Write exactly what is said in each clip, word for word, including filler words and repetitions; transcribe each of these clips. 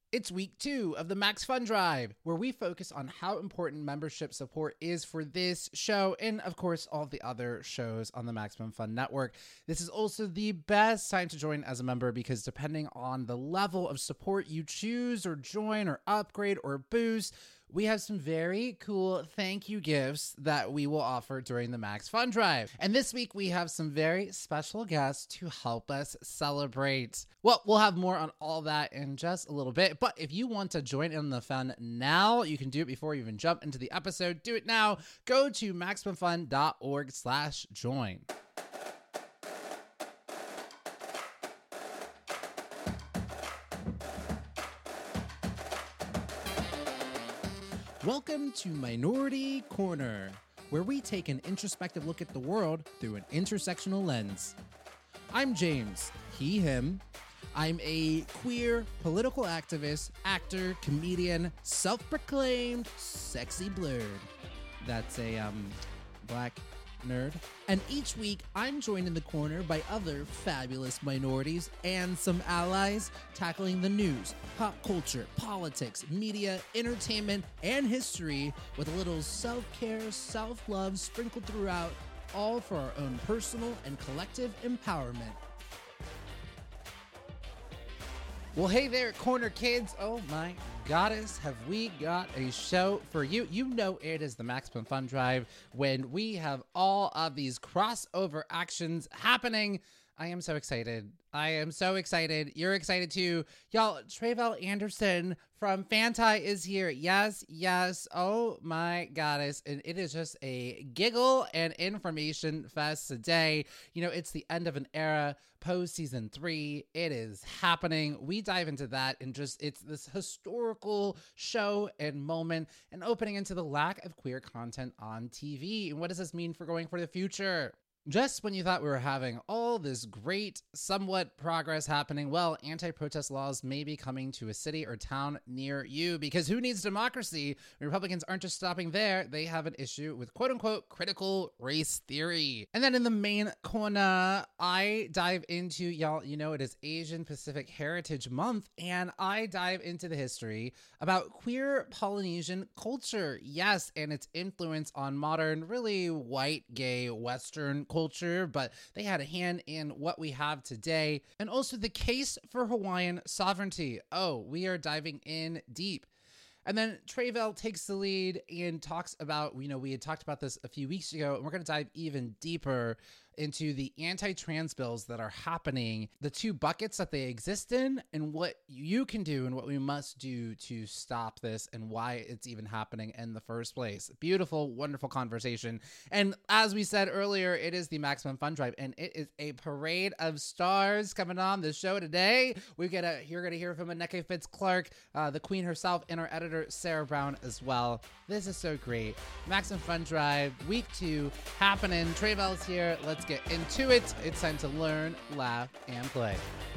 It's week two of the Max Fun Drive, where we focus on how important membership support is for this show and, of course, all the other shows on the Maximum Fun Network. This is also the best time to join as a member because depending on the level of support you choose or join or upgrade or boost, we have some very cool thank you gifts that we will offer during the Max Fun Drive. And this week we have some very special guests to help us celebrate. Well, we'll have more on all that in just a little bit. But if you want to join in the fun now, you can do it before you even jump into the episode. Do it now. Go to maximumfun.org slash join. Welcome to Minority Corner, where we take an introspective look at the world through an intersectional lens. I'm James, he, him. I'm a queer political activist, actor, comedian, self-proclaimed sexy blurred. That's a um black nerd. And each week, I'm joined in the corner by other fabulous minorities and some allies tackling the news, pop culture, politics, media, entertainment, and history with a little self-care, self-love sprinkled throughout, all for our own personal and collective empowerment. Well, hey there, Corner Kids. Oh my goddess, have we got a show for you. You know it is the Maximum Fun Drive when we have all of these crossover actions happening. I am so excited. I am so excited. You're excited too. Y'all, Tre'vell Anderson from Fanti is here. Yes, yes. Oh my goddess. And it is just a giggle and information fest today. You know, it's the end of an era, post season three. It is happening. We dive into that and just, it's this historical show and moment and opening into the lack of queer content on T V. And what does this mean for going for the future? Just when you thought we were having all this great, somewhat progress happening, well, anti-protest laws may be coming to a city or town near you because who needs democracy? Republicans aren't just stopping there. They have an issue with quote-unquote critical race theory. And then in the main corner, I dive into, y'all, you know, it is Asian Pacific Heritage Month, and I dive into the history about queer Polynesian culture. Yes, and its influence on modern, really white, gay, Western culture, but they had a hand in what we have today. And also the case for Hawaiian sovereignty. Oh, we are diving in deep. And then Tre'vell takes the lead and talks about, you know, we had talked about this a few weeks ago, and we're going to dive even deeper into the anti-trans bills that are happening, the two buckets that they exist in, and what you can do and what we must do to stop this and why it's even happening in the first place. Beautiful, wonderful conversation. And as we said earlier, it is the Maximum Fun Drive, and it is a parade of stars coming on the show today. We get a, you're going to hear from Anneke Fitz-Clark, uh, the queen herself, and our editor, Sarah Brown, as well. This is so great. Maximum Fun Drive, week two, happening. Tre'vell's here. Let's get into it. It's time to learn, laugh, and play.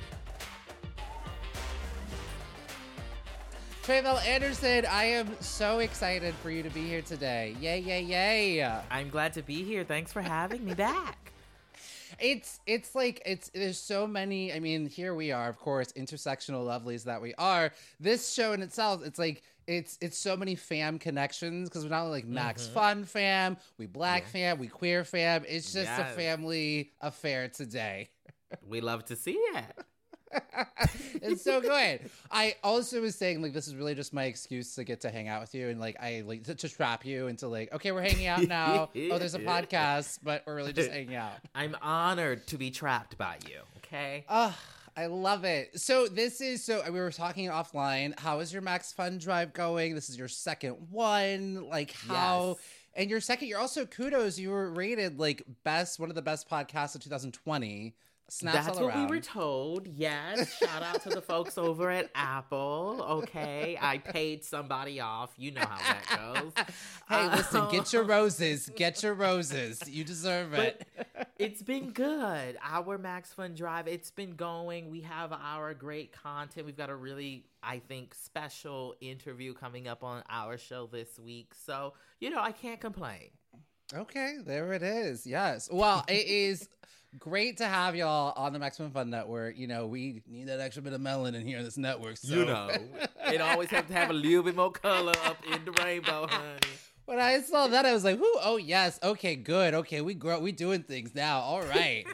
Tre'vell Anderson, I am so excited for you to be here today. Yay, yay, yay. I'm glad to be here. Thanks for having me back. It's it's like it's there's so many. I mean, here we are, of course, intersectional lovelies that we are. This show in itself, it's like it's it's so many fam connections because we're not only like Max mm-hmm. Fun fam, we Black yeah. fam, we queer fam. It's just yes. a family affair today. We love to see it. It's so good. I also was saying like this is really just my excuse to get to hang out with you and like I like to, to trap you into like okay we're hanging out now. Oh, there's a podcast, but we're really just hanging out. I'm honored to be trapped by you. Okay. Oh, I love it. So this is so we were talking offline. How is your Max Fun Drive going? This is your second one. Like how? Yes. And your second, you're also kudos. You were rated like best one of the best podcasts of two thousand twenty. Snaps That's all what around. we were told. Yes. Shout out to the folks over at Apple. Okay. I paid somebody off. You know how that goes. Hey, uh, listen, get your roses. Get your roses. You deserve it. But it's been good. Our Max Fun Drive, it's been going. We have our great content. We've got a really, I think, special interview coming up on our show this week. So, you know, I can't complain. Okay, there it is. Yes. Well, it is great to have y'all on the Maximum Fun Network. You know, we need that extra bit of melon in here in this network. So. You know, it always have to have a little bit more color up in the rainbow, honey. When I saw that, I was like, "Whoo! Oh yes, okay, good, okay, we grow, we doing things now. All right."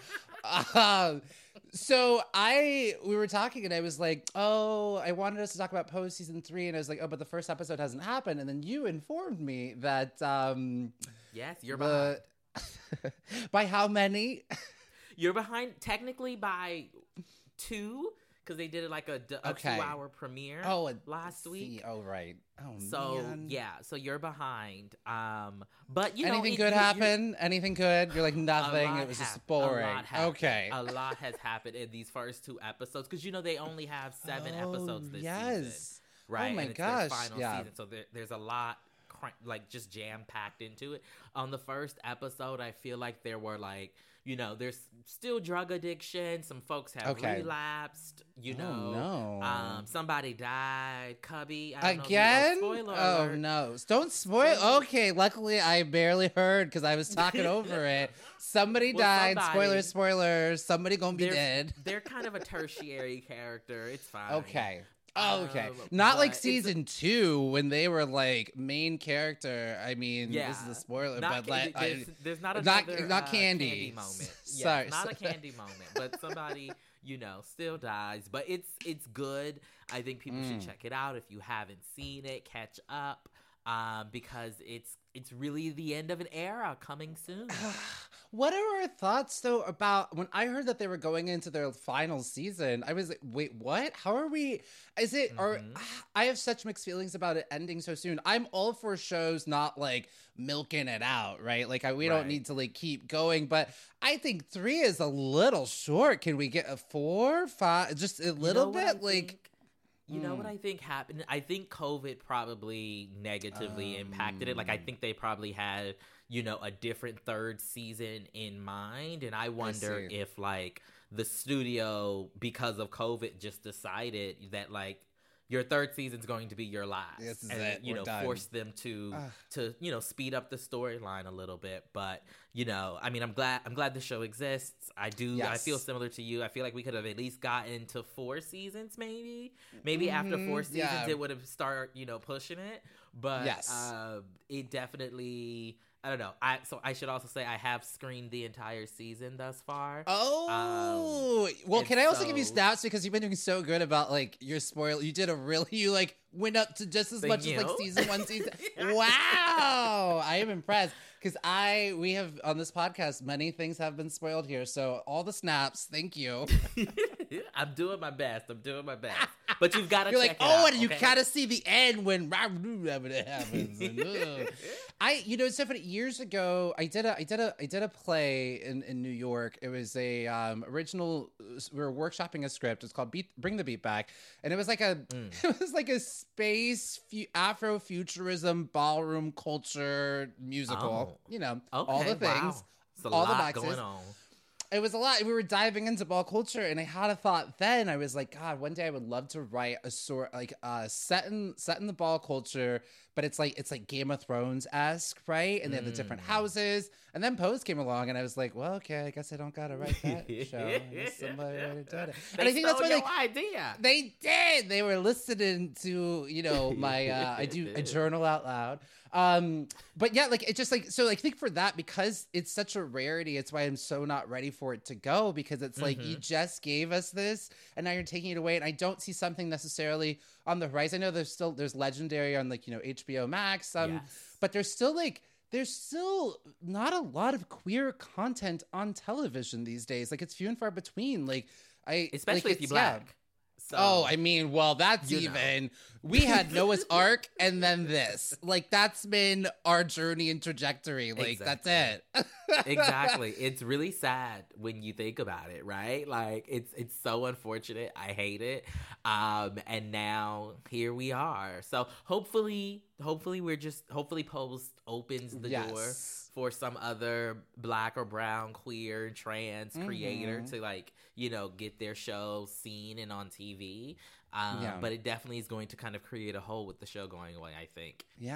um, so I, we were talking, and I was like, "Oh, I wanted us to talk about Pose season three," and I was like, "Oh, but the first episode hasn't happened." And then you informed me that, um, yes, you're behind. The, by how many? You're behind technically by two. Because they did it like a, a okay. two-hour premiere oh, last week. See, oh, right. Oh, so, man. yeah. So, you're behind. Um, but, you Anything know... Anything good you, Anything good Anything good? You're like, nothing. It was hap- just boring. A lot happened. Okay. A lot has happened in these first two episodes. Because, you know, they only have seven oh, episodes this yes. season. Right? Oh, my and it's gosh. Their final yeah. season. So, there, there's a lot, like, just jam-packed into it. On the first episode, I feel like there were, like... You know, there's still drug addiction. Some folks have okay. relapsed. You oh, know, no. um, somebody died. Cubby I don't again. Know if you, oh, spoiler oh alert. no! Don't spoil. Okay, luckily I barely heard because I was talking over it. Somebody well, died. somebody, spoilers, spoilers. Somebody gonna be they're, dead. They're kind of a tertiary character. It's fine. Okay. Oh, okay. Um, Not like season a, two when they were like main character. I mean, yeah, this is a spoiler, not, but like, there's, I, there's not not another not uh, candy. candy moment. Yes, sorry, not sorry. a candy moment, but somebody you know still dies. But it's it's good. I think people mm. should check it out if you haven't seen it. Catch up. Um, because it's it's really the end of an era coming soon. What are our thoughts though about when I heard that they were going into their final season? I was like, wait, what? How are we? Is it? Mm-hmm. Or I have such mixed feelings about it ending so soon. I'm all for shows not like milking it out, right? Like I, we right. don't need to like keep going, but I think three is a little short. Can we get a four, five, just a little you know bit, like? Think? You know mm. what I think happened? I think COVID probably negatively um, impacted it. Like, I think they probably had, you know, a different third season in mind. And I wonder I if, like, the studio, because of COVID, just decided that, like, your third season's going to be your last. This is and, it. you We're know, done. force them to, Ugh. to, you know, speed up the storyline a little bit. But, you know, I mean, I'm glad, I'm glad the show exists. I do. Yes. I feel similar to you. I feel like we could have at least gotten to four seasons, maybe, maybe mm-hmm. after four seasons, yeah. it would have started, you know, pushing it. But yes. uh, it definitely, I don't know. I so I should also say I have screened the entire season thus far. Oh, um, well, can I also so, give you stats because you've been doing so good about like your spoil. You did a really you like went up to just as much you. as like season one, season. Wow, I am impressed because I we have on this podcast many things have been spoiled here. So all the snaps, thank you. I'm doing my best. I'm doing my best. But you've got to You're check like, it oh, out, and you okay? gotta see the end when it happens. And, uh. I, you know, it's so funny. Years ago, I did a, I did a, I did a play in, in New York. It was a um, original. We were workshopping a script. It's called Beat, Bring the Beat Back, and it was like a, mm. it was like a space fu- Afrofuturism ballroom culture musical. Oh. You know, okay, all the things, wow. It's a all lot the boxes. going on. It was a lot. We were diving into ball culture, and I had a thought then. I was like, God, one day I would love to write a sort like uh, set in set in the ball culture, but it's like it's like Game of Thrones esque, right? And they have the different houses. And then Pose came along, and I was like, well, okay, I guess I don't gotta write that show. I guess somebody already did it. They and I think that's your why they, idea. They did. They were listening to you know my uh, I do a journal out loud. Um, but yeah, like it just like so. Like, I think for that because it's such a rarity, it's why I'm so not ready for it to go because it's like mm-hmm. you just gave us this, and now you're taking it away, and I don't see something necessarily on the horizon. I know there's still there's Legendary on like you know H B O Max, um, yes. but there's still like. There's still not a lot of queer content on television these days. Like it's few and far between. Like I, especially like, if you're black. Yeah. So, oh, I mean, well, that's even. Know. We had Noah's Ark and then this. Like, that's been our journey and trajectory. Like, exactly. That's it. Exactly. It's really sad when you think about it, right? Like, it's it's so unfortunate. I hate it. Um, and now here we are. So hopefully, hopefully we're just, hopefully Pose opens the yes. door for some other black or brown, queer, trans mm-hmm. creator to like, you know, get their show seen and on T V. Um, yeah. But it definitely is going to kind of create a hole with the show going away, I think. Yeah.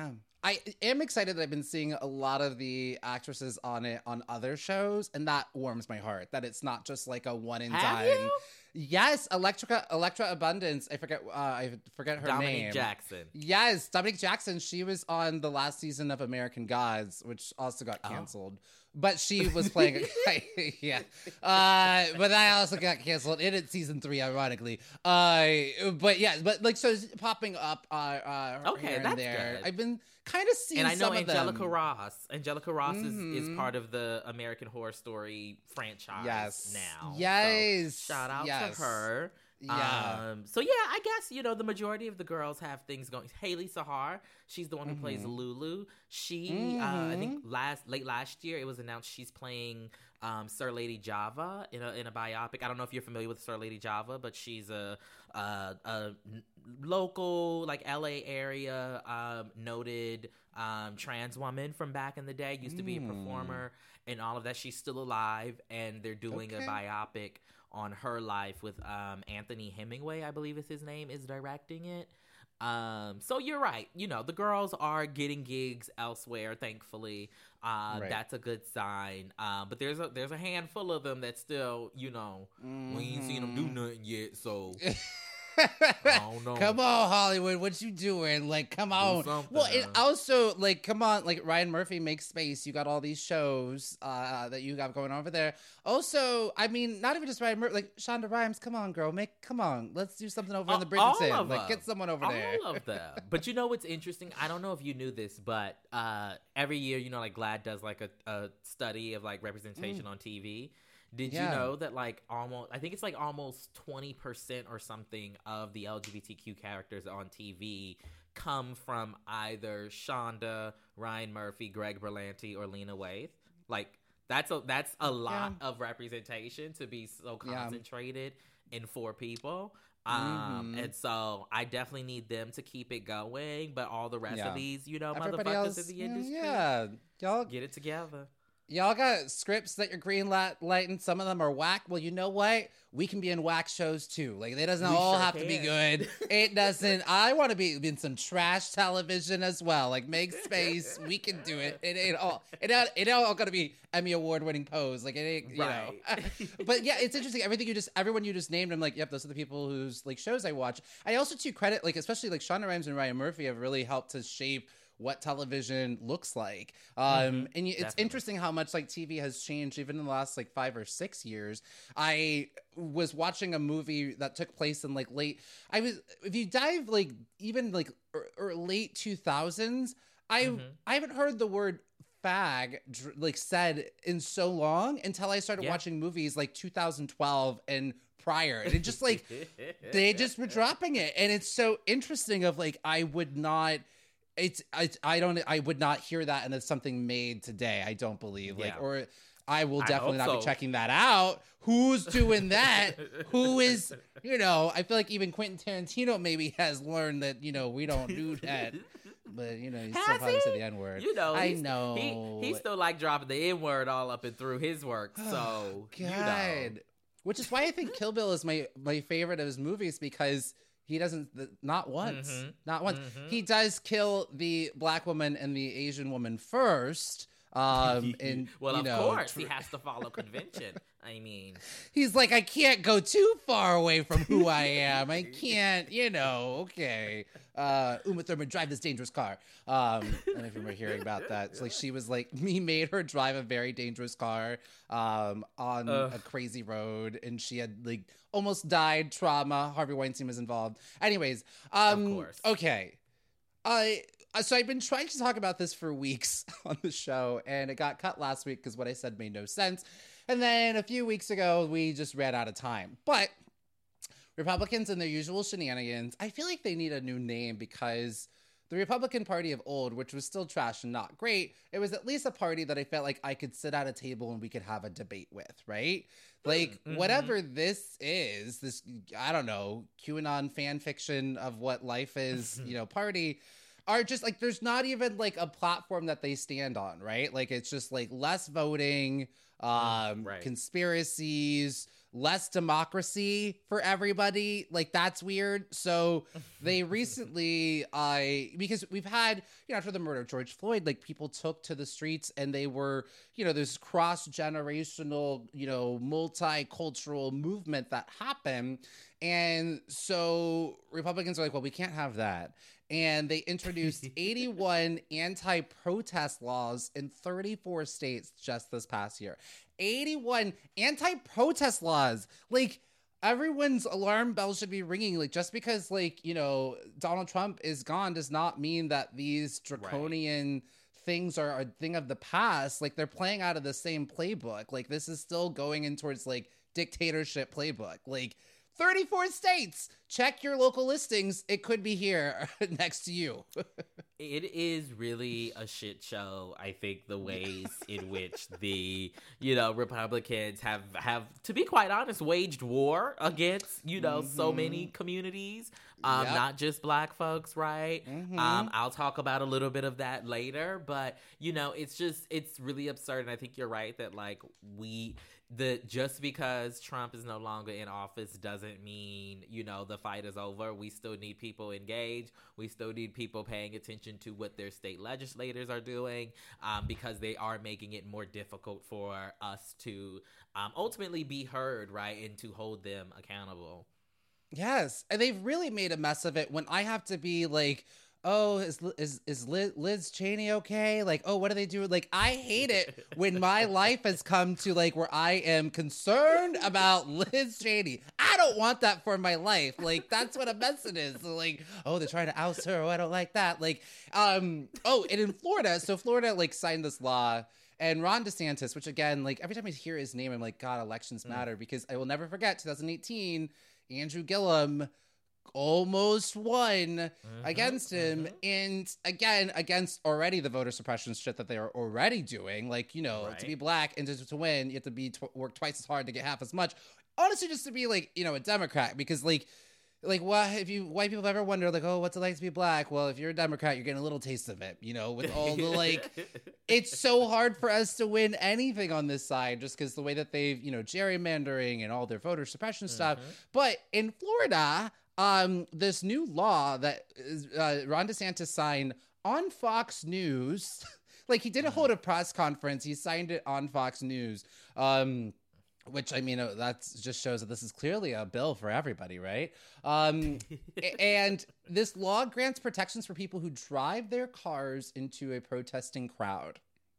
I am excited that I've been seeing a lot of the actresses on it on other shows, and that warms my heart. That it's not just like a one and Have done. you? Yes, Electrica, Electra Abundance. I forget. Uh, I forget her Dominique name. Jackson. Yes, Dominique Jackson. She was on the last season of American Gods, which also got Oh. canceled. But she was playing. yeah, uh, but that also got canceled in it season three, ironically. Uh, but yeah, but like so it's popping up. Uh, uh Okay, here and that's there. good. I've been kind of seeing And I know some of Angelica them. Ross. Angelica Ross is, is Mhm. part of the American Horror Story franchise Yes. now. Yes. So shout out Yes. to her. Yeah. Um, so yeah, I guess, you know, the majority of the girls have things going. Haley Sahar, she's the one who plays Mhm. Lulu. She, uh, I think Mhm. last late last year, it was announced she's playing um, Sir Lady Java in a in a biopic. I don't know if you're familiar with Sir Lady Java, but she's a a, a n- local, like L A area um, noted um, trans woman from back in the day. Used to be a Mm. performer and all of that. She's still alive, and they're doing Okay. a biopic on her life with um, Anthony Hemingway, I believe is his name, is directing it. Um, so you're right. You know, the girls are getting gigs elsewhere, thankfully. Uh, Right. That's a good sign. Um, but there's a there's a handful of them that still, you know, we ain't seen them do Mhm. nothing yet. So I don't know. Come on, Hollywood, what you doing? Like, come on. something, Well, it huh? also, like, come on, like, Ryan Murphy makes space. You got all these shows uh, that you got going on over there. Also, I mean, not even just Ryan Murphy, like, Shonda Rhimes, come on, girl, make, come on, let's do something over in the Uh, all Bridgerton. of Like, them. get someone over all there. of them. But you know what's interesting? I don't know if you knew this, but uh, every year, you know, like GLAAD does like a, a study of like representation on T V. Did Yeah. you know that like almost, I think it's like almost twenty percent or something of the L G B T Q characters on T V come from either Shonda, Ryan Murphy, Greg Berlanti, or Lena Waithe? Like, that's a, that's a lot of representation to be so Yeah. concentrated in four people. Um, Mhm. and so I definitely need them to keep it going, but all the rest Yeah. of these, you know, Everybody motherfuckers else, in the you know, industry, yeah, y'all, get it together. y'all got scripts that you're green light lighting. Some of them are whack. Well, you know what? We can be in whack shows too. Like, it doesn't We all sure have to be can. good. It doesn't. I want to be in some trash television as well. Like, make space. We can do it. It ain't all. It ain't, it ain't all gonna be Emmy award winning pose. Like, it ain't. You Right. know. But yeah, it's interesting. Everything you just, everyone you just named, I'm like, yep, those are the people whose like shows I watch. I also to credit, like, especially like Shonda Rhimes and Ryan Murphy have really helped to shape what television looks like. Um, Mhm, and you, it's definitely. interesting how much like T V has changed even in the last like five or six years. I was watching a movie that took place in like late, I was, if you dive like even like or, or late two thousands, I, Mhm. I haven't heard the word fag dr- like said in so long until I started Yeah. watching movies like two thousand twelve and prior. And it just like, they just were dropping it, and it's so interesting of like I would not it's I, I don't I would not hear that, and it's something made today. I don't believe like Yeah. or I will I definitely hope not be so. checking that out. Who's doing that? Who is, you know, I feel like even Quentin Tarantino maybe has learned that, you know, we don't do that. But, you know, he's still Has probably say he? the N-word. You know, I he's- know. He, he still like dropping the N word all up and through his work. So, you know. God. Which is why I think Kill Bill is my my favorite of his movies, because he doesn't th- not once, Mhm. not once. Mhm. He does kill the black woman and the Asian woman first. Um, and well, you of know, course, tr- he has to follow convention. I mean, he's like, I can't go too far away from who I am. I can't, you know. Okay, uh, Uma Thurman, drive this dangerous car. Um, I don't know if you remember hearing about that. It's like she was like, he made her drive a very dangerous car um, on Ugh. a crazy road, and she had like almost died. Trauma. Harvey Weinstein was involved. Anyways, um, Of course. okay. I uh, so I've been trying to talk about this for weeks on the show, and it got cut last week because what I said made no sense. And then a few weeks ago, we just ran out of time. But Republicans and their usual shenanigans, I feel like they need a new name, because the Republican Party of old, which was still trash and not great, it was at least a party that I felt like I could sit at a table and we could have a debate with, right? Like, Mhm. whatever this is, this, I don't know, QAnon fan fiction of what life is, you know, party, are just like, there's not even like a platform that they stand on, right? Like, it's just like less voting, um, right. conspiracies, less democracy for everybody. Like, that's weird. So they recently, I uh, because we've had, you know, after the murder of George Floyd, like, people took to the streets and they were, you know, this cross-generational, you know, multicultural movement that happened. And so Republicans are like, well, we can't have that. And they introduced eighty-one anti-protest laws in thirty-four states just this past year. eighty-one anti-protest laws. Like, everyone's alarm bells should be ringing. Like, just because, like, you know, Donald Trump is gone does not mean that these draconian right. things are a thing of the past. Like, they're playing out of the same playbook. Like, this is still going in towards, like, dictatorship playbook. Like, thirty-four states. Check your local listings. It could be here next to you. It is really a shit show, I think, the ways in which the, you know, Republicans have, have, to be quite honest, waged war against, you know, mm-hmm. so many communities, um, yep. not just Black folks, right? Mm-hmm. Um, I'll talk about a little bit of that later, but, you know, it's just, it's really absurd. And I think you're right that, like, we... The, just because Trump is no longer in office doesn't mean, you know, the fight is over. We still need people engaged. We still need people paying attention to what their state legislators are doing, um, because they are making it more difficult for us to um, ultimately be heard, right, and to hold them accountable. Yes, and they've really made a mess of it when I have to be like, oh, is is is Liz, Liz Cheney okay? Like, oh, what do they do? Like, I hate it when my life has come to, like, where I am concerned about Liz Cheney. I don't want that for my life. Like, that's what a mess it is. So, like, oh, they're trying to oust her. Oh, I don't like that. Like, um, oh, and in Florida, so Florida, like, signed this law. And Ron DeSantis, which, again, like, every time I hear his name, I'm like, God, elections matter. Mm. Because I will never forget twenty eighteen, Andrew Gillum almost won mm-hmm, against him, mm-hmm. and again against already the voter suppression shit that they are already doing. Like, you know, right. to be Black and to, to win, you have to be tw- work twice as hard to get half as much. Honestly, just to be, like, you know, a Democrat, because like like what if you white people ever wonder, like, oh, what's it like to be Black? Well, if you're a Democrat, you're getting a little taste of it, you know, with all the like it's so hard for us to win anything on this side just because the way that they've, you know, gerrymandering and all their voter suppression mm-hmm. stuff. But in Florida, Um, this new law that uh, Ron DeSantis signed on Fox News, like, he didn't hold a press conference. He signed it on Fox News, um, which, I mean, uh, that just shows that this is clearly a bill for everybody, right? Um, and this law grants protections for people who drive their cars into a protesting crowd.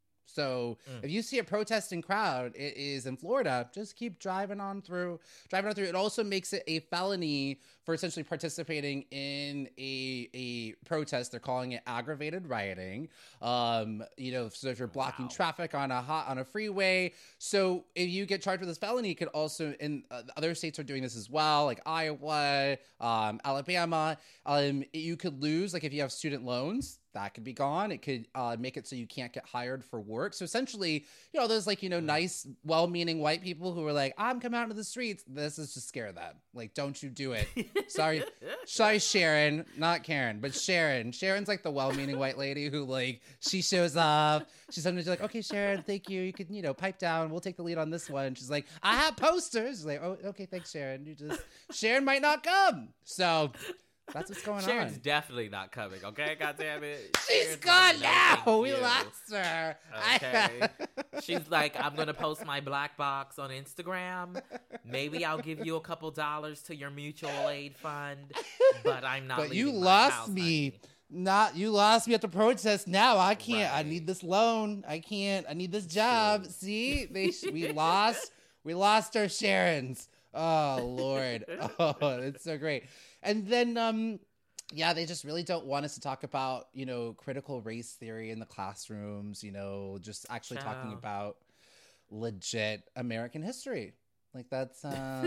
So mm. if you see a protesting crowd, it is in Florida, just keep driving on through, driving on through. It also makes it a felony for essentially participating in a a protest. They're calling it aggravated rioting. Um, you know, so if you're blocking wow. traffic on a hot on a freeway, so if you get charged with this felony, it could also, in uh, other states are doing this as well, like Iowa, um, Alabama. Um, you could lose, like, if you have student loans, that could be gone. It could uh, make it so you can't get hired for work. So essentially, you know, those, like, you know, nice, well-meaning white people who are like, I'm coming out into the streets. This is to scare them. Like, don't you do it. Sorry. Sorry, Sharon. Not Karen, but Sharon. Sharon's like the well-meaning white lady who, like, she shows up. She's sometimes like, okay, Sharon, thank you. You can, you know, pipe down. We'll take the lead on this one. She's like, I have posters. She's like, oh, okay, thanks, Sharon. You just, Sharon might not come. So that's what's going Sharon's on. Sharon's definitely not coming, okay? God damn it. She's Sharon's gone like, now. No, we lost her. Okay. She's like, I'm going to post my black box on Instagram. Maybe I'll give you a couple dollars to your mutual aid fund, but I'm not But you leaving my lost house, me. honey. Not you lost me at the protest. Now I can't. Right. I need this loan. I can't. I need this job. True. See, they we lost. We lost our Sharons. Oh Lord. Oh, it's so great. And then, um, yeah, they just really don't want us to talk about, you know, critical race theory in the classrooms. You know, just actually Ciao. talking about legit American history. Like, that's uh,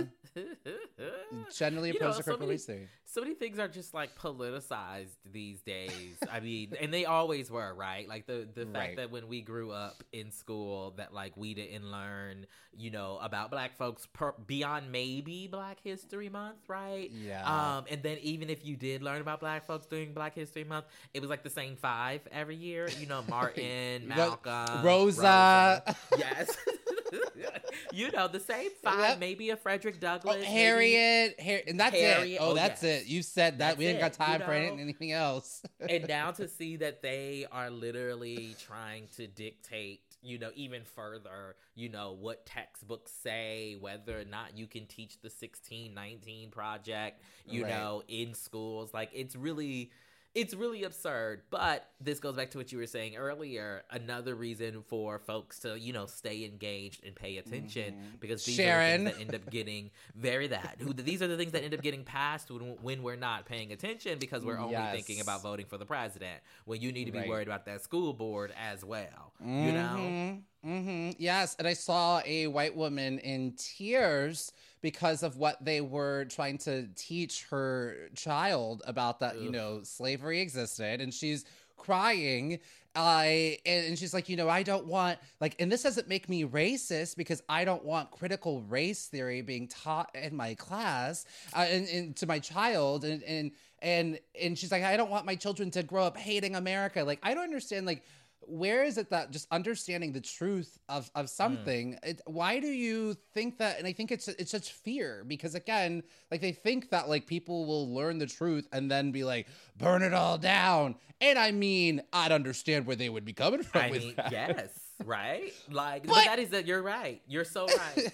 generally You know, opposed to so critical many- race theory. So many things are just like politicized these days. I mean, and they always were, right? Like the, the fact Right. that when we grew up in school that like we didn't learn, you know, about black folks per, beyond maybe Black History Month, right? Yeah. Um, and then even if you did learn about black folks during Black History Month, it was like the same five every year. You know, Martin, You got Malcolm, Rosa. Yes. You know, the same five, Yep. maybe a Frederick Oh, Douglass. maybe- Harriet, Har- and that's Harriet, it. Oh, oh, that's yes. it. You said that. That's we ain't got it, you time for any- know? anything else. And now to see that they are literally trying to dictate, you know, even further, you know, what textbooks say, whether or not you can teach the sixteen nineteen project, you Right. know, in schools. Like, it's really... It's really absurd, but this goes back to what you were saying earlier. Another reason for folks to, you know, stay engaged and pay attention, Mhm. because these Sharon. are the things that end up getting very that. Who These are the things that end up getting passed when, when we're not paying attention, because we're only Yes. thinking about voting for the president, when you need to be Right. worried about that school board as well. You know? Mm-hmm. Yes, and I saw a white woman in tears because of what they were trying to teach her child about that, you Ugh. know, slavery existed, and she's crying. Uh, and, and she's like, you know, I don't want, like, and this doesn't make me racist because I don't want critical race theory being taught in my class uh, and, and to my child. And, and, and, and she's like, I don't want my children to grow up hating America. Like, I don't understand, like, where is it that just understanding the truth of, of something, it, why do you think that? And I think it's it's such fear, because again, like, they think that, like, people will learn the truth and then be like, burn it all down. And I mean, I'd understand where they would be coming from I with mean, that. yes, right? Like, but, But- that is that. You're right. You're so right.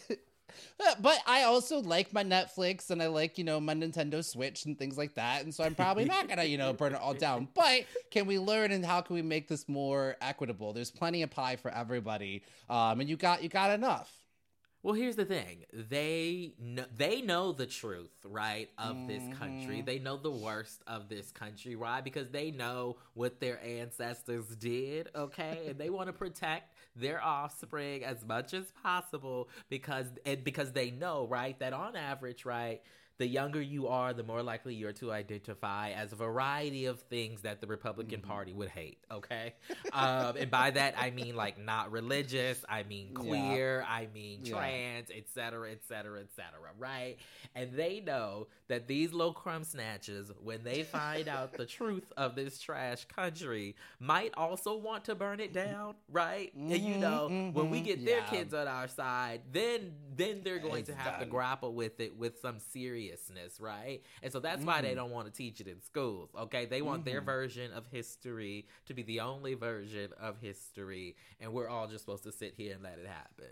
But I also like my Netflix, and I like, you know, my Nintendo Switch and things like that. And so I'm probably not going to, you know, burn it all down. But can we learn, and how can we make this more equitable? There's plenty of pie for everybody. Um, and you got, you got enough. Well, here's the thing. They know, they know the truth, right, of this country. Mhm. They know the worst of this country, right? Because they know what their ancestors did, okay? And they want to protect their offspring as much as possible, because and because they know, right, that on average, right, the younger you are, the more likely you're to identify as a variety of things that the Republican Mhm. Party would hate, okay? Um, and by that, I mean, like, not religious, I mean Yeah. queer, I mean Yeah. trans, et cetera, et cetera, et cetera, right? And they know that these little crumb snatchers, when they find out the truth of this trash country, might also want to burn it down, right? And you Mhm, know, when we mhm, get their yeah. kids on our side, then then they're going It's to have to done. grapple with it with some seriousness, right? And so that's why they Mhm. don't want to teach it in schools, okay? They want their Mhm. version of history to be the only version of history, and we're all just supposed to sit here and let it happen.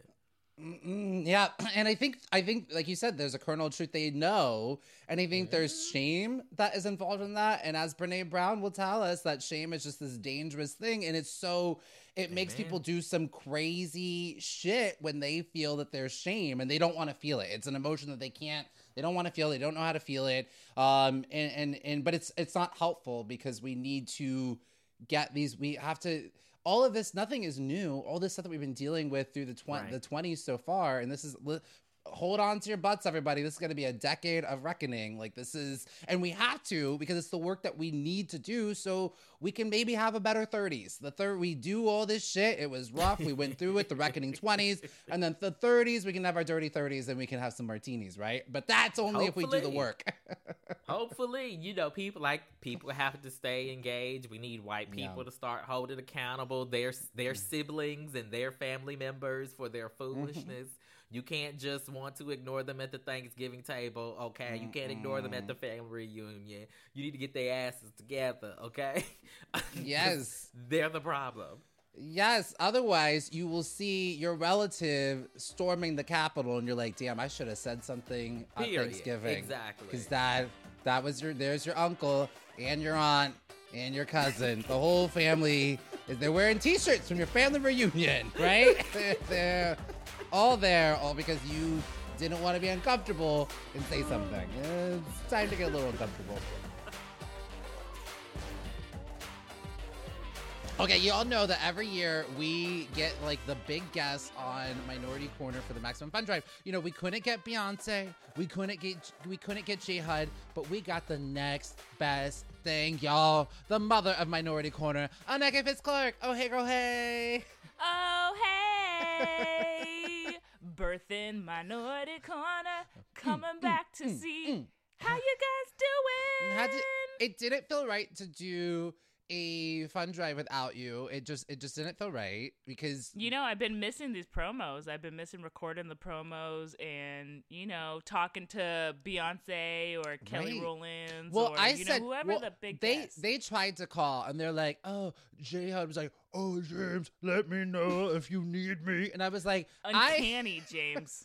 Mm-mm, yeah, and I think I think like you said, there's a kernel of truth they know, and I think there's shame that is involved in that. And as Brene Brown will tell us, that shame is just this dangerous thing, and it's so it makes Amen. people do some crazy shit when they feel that there's shame and they don't want to feel it. It's an emotion that they can't, they don't want to feel. They don't know how to feel it. Um, and and and but it's it's not helpful, because we need to get these. We have to. All of this, nothing is new. All this stuff that we've been dealing with through the tw- Right. the twenties so far, and this is li- hold on to your butts, everybody. This is going to be a decade of reckoning. Like, this is, and we have to, because it's the work that we need to do, so we can maybe have a better thirties. The third, we do all this shit. It was rough. We went through it. The reckoning twenties, and then the thirties, we can have our dirty thirties, and we can have some martinis, right? But that's only if we do the Hopefully. work. Hopefully, you know, people like people have to stay engaged. We need white people Yeah. to start holding accountable their their siblings and their family members for their foolishness. You can't just want to ignore them at the Thanksgiving table, okay? You can't ignore them at the family reunion. You need to get their asses together, okay? Yes. They're the problem. Yes, otherwise you will see your relative storming the Capitol, and you're like, "Damn, I should have said something at Period. Thanksgiving." Exactly. Because that that was your there's your uncle and your aunt and your cousin. The whole family is they're wearing T-shirts from your family reunion, right? they're, they're all there, all because you didn't want to be uncomfortable and say something. It's time to get a little uncomfortable. Okay, you all know that every year we get like the big guests on Minority Corner for the Maximum Fun Drive. You know, we couldn't get Beyonce, we couldn't get we couldn't get J Hud, but we got the next best thing, y'all. The mother of Minority Corner, Anneke Fitzclark. Oh hey, girl, hey. Oh, hey, birthing Minority Corner, coming back to see mm. how you guys doing. How did, it didn't feel right to do a fun drive without you. It just it just didn't feel right because You know, I've been missing these promos. I've been missing recording the promos and, you know, talking to Beyonce or Kelly Right. Rowlands well, or, I you said know, whoever well, the big they guest. they tried to call and they're like, oh, J Hud was like, oh, James, let me know if you need me, and I was like, I. Uncanny, James.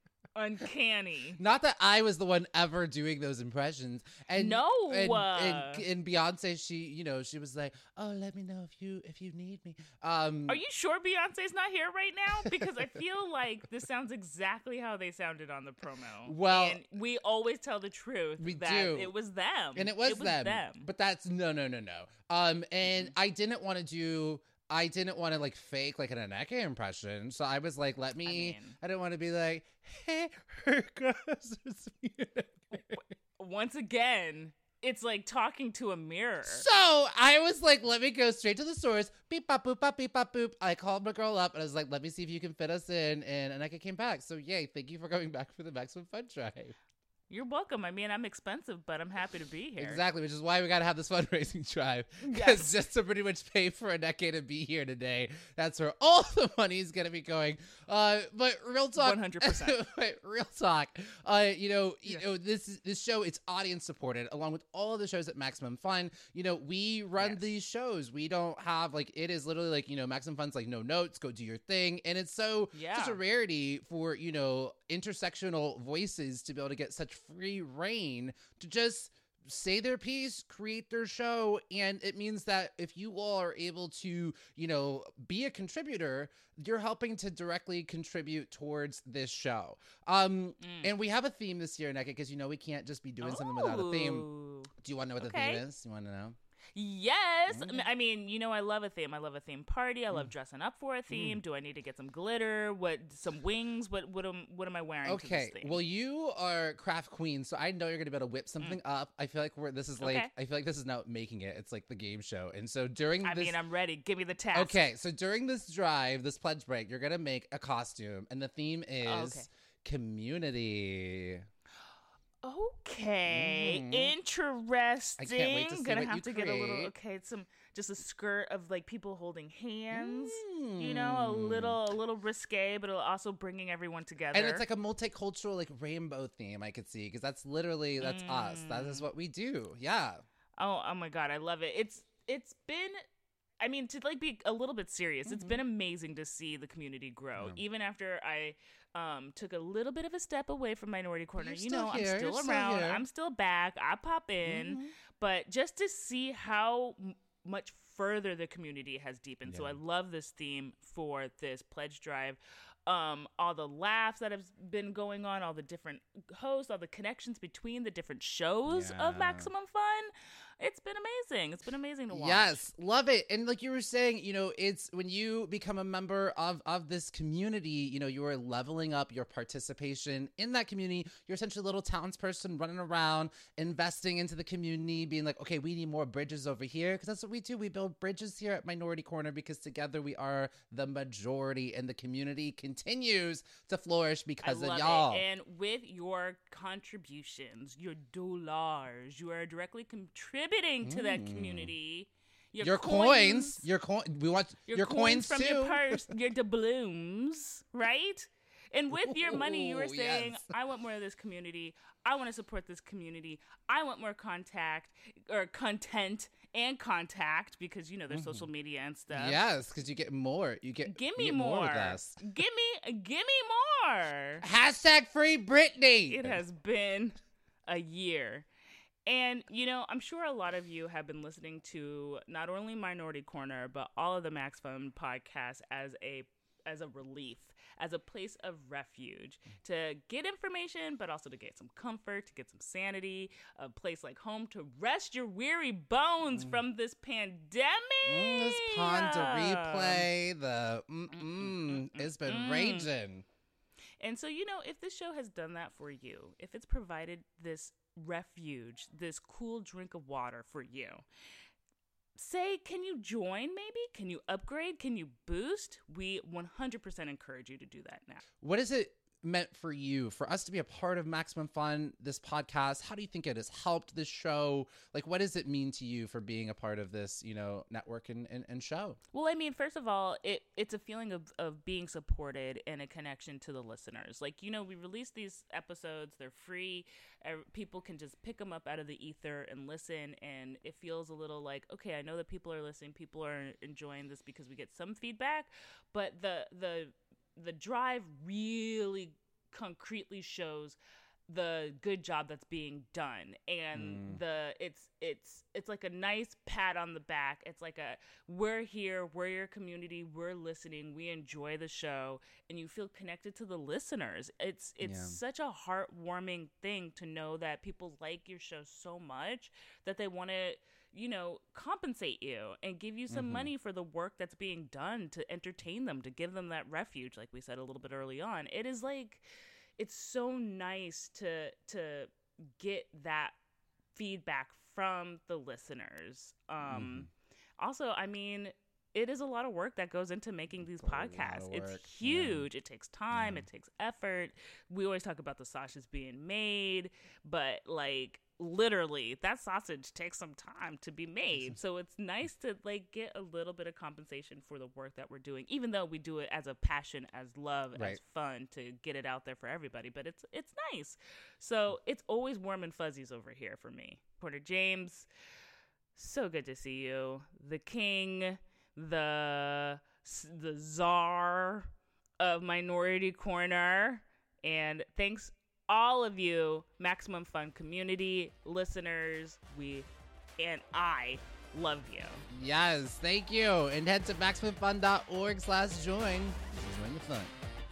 Uncanny. Not that I was the one ever doing those impressions. And No. and, and, and Beyonce, she, you know, she was like, "Oh, let me know if you if you need me." Um, Are you sure Beyonce's not here right now? Because I feel like this sounds exactly how they sounded on the promo. Well- and we always tell the truth. We that do. It was them, and it was, them. them. But that's no, no, no, no. Um, and I didn't want to do. I didn't want to like fake like an Aneka impression, so I was like, "Let me." I, mean- I didn't want to be like, "Hey, guys, it's me." Once again, it's like talking to a mirror. So I was like, let me go straight to the source. Beep, bop, boop, bop, beep, bop, boop. I called my girl up and I was like, let me see if you can fit us in. And Aneka came back. So yay, thank you for coming back for the Maximum Fun Drive. You're welcome. I mean, I'm expensive, but I'm happy to be here. Exactly, which is why we got to have this fundraising drive. Because Yes. just to pretty much pay for Aneka to be here today, that's where all the money is going to be going. Uh, but real talk. one hundred percent. But real talk. Uh, you know, you Yeah. know, this this show, it's audience supported, along with all of the shows at Maximum Fun. You know, we run Yes. these shows. We don't have like it is literally like, you know, Maximum Fun's like no notes, go do your thing, and it's so Yeah. such a rarity for, you know, intersectional voices to be able to get such free reign to just say their piece, create their show. And it means that if you all are able to, you know, be a contributor, you're helping to directly contribute towards this show. Um, Mm. and we have a theme this year, Neka, because you know we can't just be doing something without a theme. Ooh. Do you want to know what Okay. the theme is? You want to know? Yes. Mm. I mean, you know, I love a theme. I love a theme party. I love dressing up for a theme. Do I need to get some glitter? What, some wings? What, what am, what am I wearing? Okay, To this theme? well, you are craft queen, so I know you're gonna be able to whip something up. I feel like we're this is like Okay. I feel like this is now making it. It's like the game show, and so during I this, mean, I'm ready. Give me the task. okay, so during this drive, this pledge break, you're gonna make a costume, and the theme is Oh, okay. community. Okay, Mhm. interesting. I can't wait to see Gonna what have you to get a little. create. Okay, some just a skirt of like people holding hands. You know, a Mm. little a little risque, but it'll also bringing everyone together. And it's like a multicultural, like rainbow theme. I could see because that's literally that's us. That is Mm. what we do. Yeah. oh, oh my god, I love it. It's it's been. I mean, to like be a little bit serious, it's Mhm. been amazing to see the community grow. Yeah. Even after I um, took a little bit of a step away from Minority Corner, You're you still know, here, I'm still you're still around. here. I'm still back. I pop in. Mhm. But just to see how m- much further the community has deepened. So Yeah. I love this theme for this pledge drive. Um, all the laughs that have been going on, all the different hosts, all the connections between the different shows of Yeah. Maximum Fun. It's been amazing. It's been amazing to watch. Yes, love it. And like you were saying, you know, it's when you become a member of of this community, you know, you are leveling up your participation in that community. You're essentially a little townsperson running around, investing into the community, being like, okay, we need more bridges over here, because that's what we do. We build bridges here at Minority Corner because together we are the majority, and the community continues to flourish because I of love y'all. it. And with your contributions, your dollars, you are directly contributing to that Mm. community. Your coins, your coin. We want your, your, coins, coins, from too. your purse, your doubloons, right? And with your money, you were Ooh, saying, yes. I want more of this community. I want to support this community. I want more contact or content and contact because, you know, there's social media and stuff. Yes, because you get more. You get Give you me get more. with us. Give me, give me more. Hashtag free Britney. It has been a year. And, you know, I'm sure a lot of you have been listening to not only Minority Corner, but all of the Max Fun podcasts as a as a relief, as a place of refuge to get information, but also to get some comfort, to get some sanity, a place like home to rest your weary bones from this pandemic. Mm, this pond to replay. The mm-mm, it's been mm-mm. raging. And so, you know, if this show has done that for you, if it's provided this refuge, this cool drink of water for you, say, can you join maybe? Can you upgrade? Can you boost? We one hundred percent encourage you to do that now. What is it? meant for you, for us to be a part of Maximum Fun, this podcast? How do you think it has helped this show? Like, what does it mean to you for being a part of this, you know, network and, and, and show? Well, I mean, first of all, it it's a feeling of, of being supported and a connection to the listeners. Like, you know, we release these episodes, they're free. Uh, people can just pick them up out of the ether and listen. And it feels a little like, okay, I know that people are listening. People are enjoying this because we get some feedback. But the the the drive really concretely shows the good job that's being done, and mm. the it's it's it's like a nice pat on the back. It's like a, we're here, we're your community, we're listening, we enjoy the show, and you feel connected to the listeners. It's it's yeah. such a heartwarming thing to know that people like your show so much that they want to, you know, compensate you and give you some mm-hmm. money for the work that's being done to entertain them, to give them that refuge, like we said a little bit early on. It is like, it's so nice to to get that feedback from the listeners. Um, mm-hmm. Also, I mean, it is a lot of work that goes into making these podcasts. It's huge. Yeah. It takes time. Yeah. It takes effort. We always talk about the sausage being made, but like literally that sausage takes some time to be made. So it's nice to like get a little bit of compensation for the work that we're doing, even though we do it as a passion, as love, right. as fun to get it out there for everybody. But it's it's nice. So it's always warm and fuzzies over here for me. Porter James, so good to see you. The king, the the czar of Minority Corner, and thanks all of you Maximum Fun community listeners. We and I love you. Yes, thank you. And head to maximum fun dot org slash join to join the fun.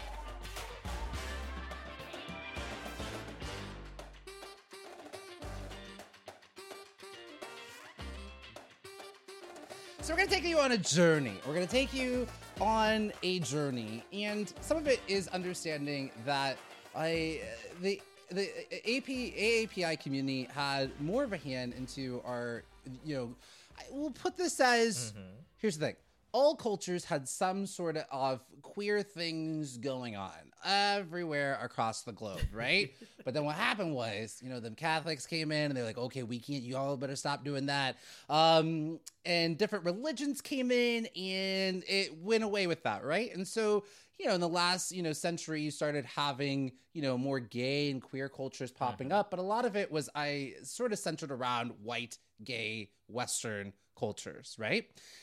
So we're going to take you on a journey. We're going to take you on a journey. And some of it is understanding that I the the A P, A A P I community had more of a hand into our, you know, I will put this as, mm-hmm. here's the thing. All cultures had some sort of queer things going on everywhere across the globe, right? But then what happened was, you know, the Catholics came in and they're like, okay, we can't, you all better stop doing that. Um, and different religions came in and it went away with that, right? And so, you know, in the last, you know, century, you started having, you know, more gay and queer cultures popping mm-hmm. up. But a lot of it was, I sort of centered around white, gay, Western cultures, right?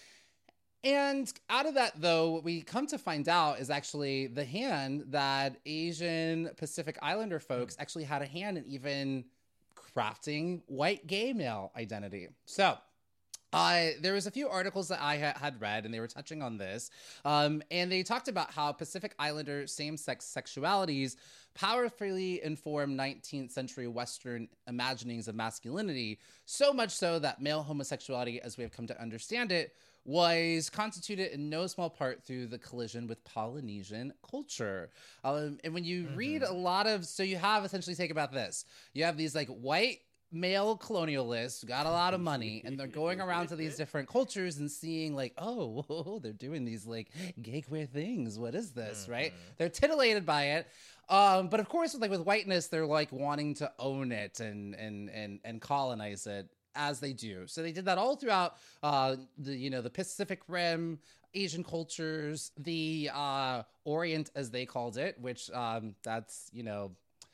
And out of that, though, what we come to find out is actually the hand that Asian Pacific Islander folks actually had a hand in even crafting white gay male identity. So uh, there was a few articles that I ha- had read, and they were touching on this. Um, and they talked about how Pacific Islander same-sex sexualities powerfully informed nineteenth century Western imaginings of masculinity, so much so that male homosexuality, as we have come to understand it, was constituted in no small part through the collision with Polynesian culture. Um, and when you mm-hmm. read a lot of, so you have essentially, think about this. You have these like white male colonialists who got a lot of money and they're going around to these different cultures and seeing like, oh, whoa, they're doing these like gay queer things. What is this, mm-hmm. right? They're titillated by it. Um, but of course, with, like with whiteness, they're like wanting to own it and, and, and, and colonize it, as they do. So they did that all throughout uh, the, you know, the Pacific Rim, Asian cultures, the uh, Orient, as they called it, which um, that's, you know,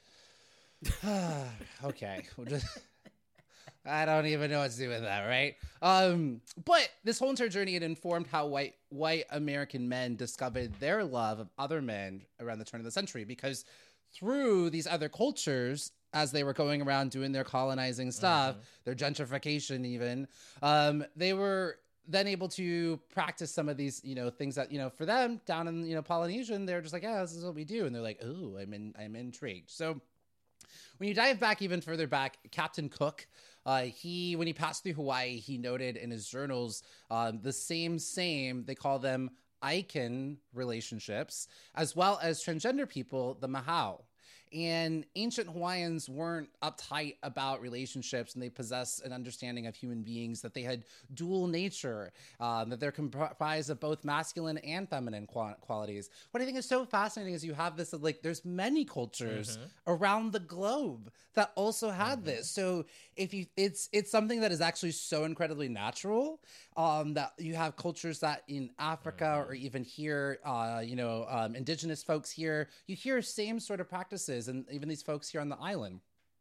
okay. We'll just, I don't even know what to do with that, right? Um, but this whole entire journey, it informed how white white American men discovered their love of other men around the turn of the century, because through these other cultures, as they were going around doing their colonizing stuff, mm-hmm. their gentrification even, um, they were then able to practice some of these, you know, things that, you know, for them down in, you know, Polynesian, they're just like, yeah, this is what we do. And they're like, oh, I'm in, I'm intrigued. So when you dive back even further back, Captain Cook, uh, he, when he passed through Hawaii, he noted in his journals, um, the same, same, they call them Aiken relationships, as well as transgender people, the Mahau. And ancient Hawaiians weren't uptight about relationships, and they possessed an understanding of human beings, that they had dual nature, um, that they're comprised of both masculine and feminine qual- qualities. What I think is so fascinating is you have this, like, there's many cultures mm-hmm. around the globe that also had mm-hmm. this. So if you, it's it's something that is actually so incredibly natural, um, that you have cultures that in Africa mm-hmm. or even here, uh, you know, um, indigenous folks here, you hear same sort of practices, and even these folks here on the island.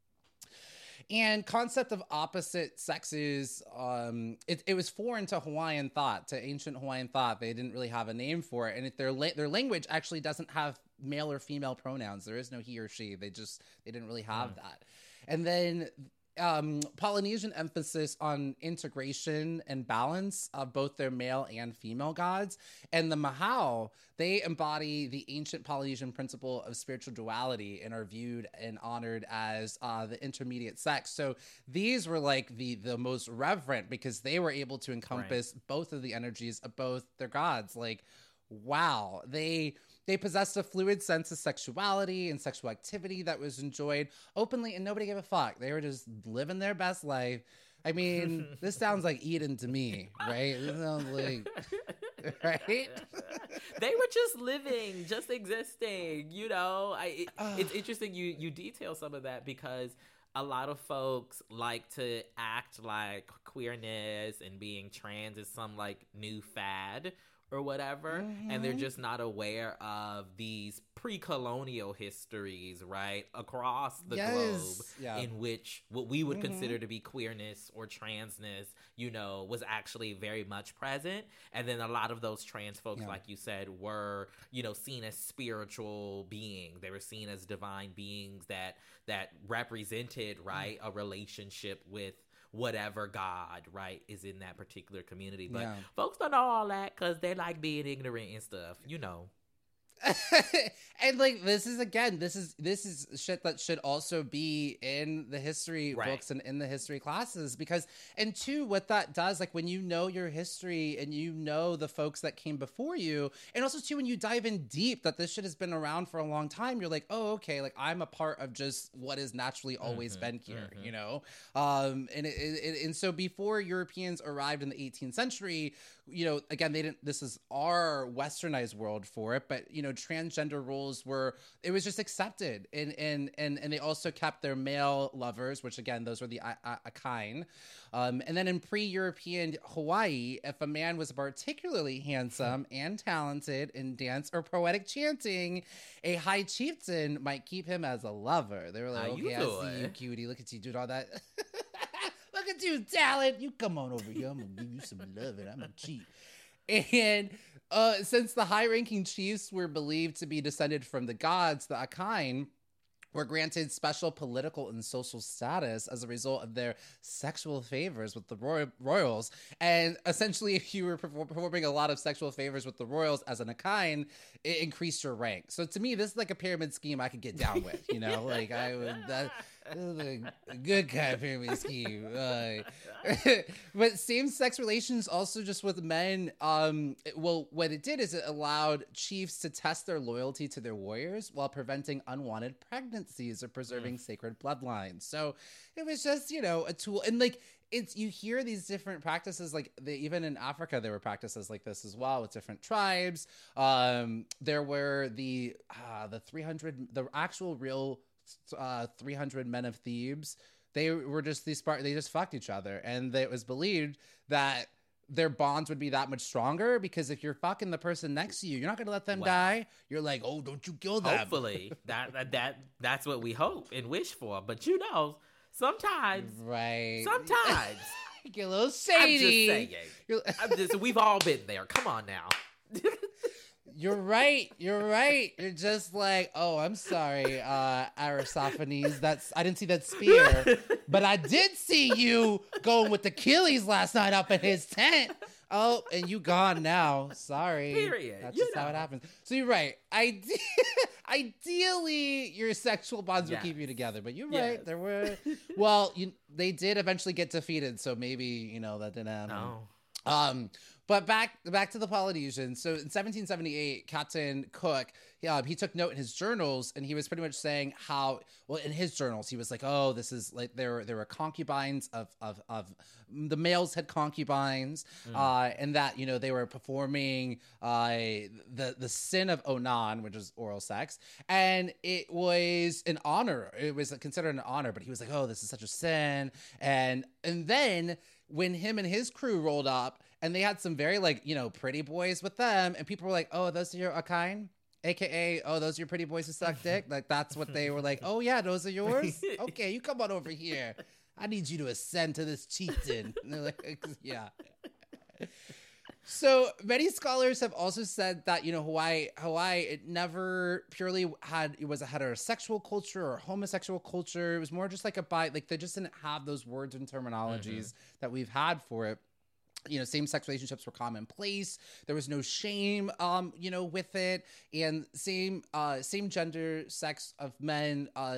And concept of opposite sexes, um, it, it was foreign to Hawaiian thought, to ancient Hawaiian thought. They didn't really have a name for it. And if their la- their language actually doesn't have male or female pronouns. There is no he or she. They just, they didn't really have mm. that. And then um, Polynesian emphasis on integration and balance of both their male and female gods. And the Mahau, they embody the ancient Polynesian principle of spiritual duality and are viewed and honored as uh, the intermediate sex. So these were like the, the most reverent, because they were able to encompass right. both of the energies of both their gods. Like, wow, they... They possessed a fluid sense of sexuality and sexual activity that was enjoyed openly, and nobody gave a fuck. They were just living their best life. I mean, this sounds like Eden to me, right? This sounds like, right? They were just living, just existing, you know? I, it, it's interesting you, you detail some of that, because a lot of folks like to act like queerness and being trans is some, like, new fad or whatever, mm-hmm. and they're just not aware of these pre-colonial histories, right, across the yes. globe, yeah. in which what we would mm-hmm. consider to be queerness or transness, you know, was actually very much present. And then a lot of those trans folks, yeah. like you said, were, you know, seen as spiritual beings. They were seen as divine beings that that represented, right, mm-hmm. a relationship with whatever God, right, is in that particular community. But yeah. folks don't know all that because they like being ignorant and stuff, you know. And like, this is again this is this is shit that should also be in the history right. books and in the history classes, because, and two, what that does, like, when you know your history and you know the folks that came before you, and also too, when you dive in deep that this shit has been around for a long time, you're like, oh, okay, like, I'm a part of just what has naturally always mm-hmm, been here, mm-hmm. you know. Um and it, it, and so before Europeans arrived in the eighteenth century, you know, again, they didn't, this is our westernized world for it, but, you know, transgender roles were, it was just accepted. And and and, and they also kept their male lovers, which again, those were the Akai. Um, and then in pre-European Hawaii, if a man was particularly handsome and talented in dance or poetic chanting, a high chieftain might keep him as a lover. They were like, How okay, I see you, cutie. Look at you doing all that. Look at you, talent. You come on over here. I'm going to give you some love, and I'm going to cheat. And uh, since the high-ranking chiefs were believed to be descended from the gods, the Akai were granted special political and social status as a result of their sexual favors with the roy- royals. And essentially, if you were performing a lot of sexual favors with the royals as an Akai, it increased your rank. So to me, this is like a pyramid scheme I could get down with, you know? Like, I would... That, this is a good kind of pyramid scheme. Uh, but same-sex relations also just with men, um, it, well, what it did is it allowed chiefs to test their loyalty to their warriors while preventing unwanted pregnancies or preserving mm. sacred bloodlines. So it was just, you know, a tool. And, like, it's, you hear these different practices, like, they, even in Africa, there were practices like this as well with different tribes. Um, there were the, uh, the three hundred, the actual real uh three hundred men of Thebes. They were just these part they just fucked each other, and it was believed that their bonds would be that much stronger, because if you're fucking the person next to you, you're not gonna let them wow. die. You're like, oh, don't you kill them. Hopefully that, that that that's what we hope and wish for, but you know, sometimes right sometimes get a little shady. I'm just saying. I'm just, we've all been there. Come on now. You're right. You're right. You're just like, oh, I'm sorry, uh, Aristophanes. That's I didn't see that spear, but I did see you going with Achilles last night up in his tent. Oh, and you gone now. Sorry. Period. That's you just know. how it happens. So you're right. Ide- Ideally, your sexual bonds yes. will keep you together, but you're yes. right. There were, well, you, they did eventually get defeated, so maybe, you know, that didn't happen. No. Um, But back back to the Polynesians. So in seventeen seventy-eight, Captain Cook, uh, he took note in his journals, and he was pretty much saying how, well, in his journals, he was like, oh, this is like, there, there were concubines of, of, of the males had concubines, mm. uh, and that, you know, they were performing uh, the, the sin of Onan, which is oral sex, and it was an honor. It was considered an honor, but he was like, oh, this is such a sin. And, and then when him and his crew rolled up, and they had some very, like, you know, pretty boys with them, and people were like, oh, those are your Akain? A K A, oh, those are your pretty boys who suck dick? Like, that's what they were like, oh, yeah, those are yours? Okay, you come on over here. I need you to ascend to this chieftain. And they're like, yeah. So many scholars have also said that, you know, Hawaii, Hawaii, it never purely had, it was a heterosexual culture or homosexual culture. It was more just like a bi, like they just didn't have those words and terminologies mm-hmm. that we've had for it. You know, same-sex relationships were commonplace. There was no shame, um, you know, with it, and same, uh, same gender, sex of men, uh,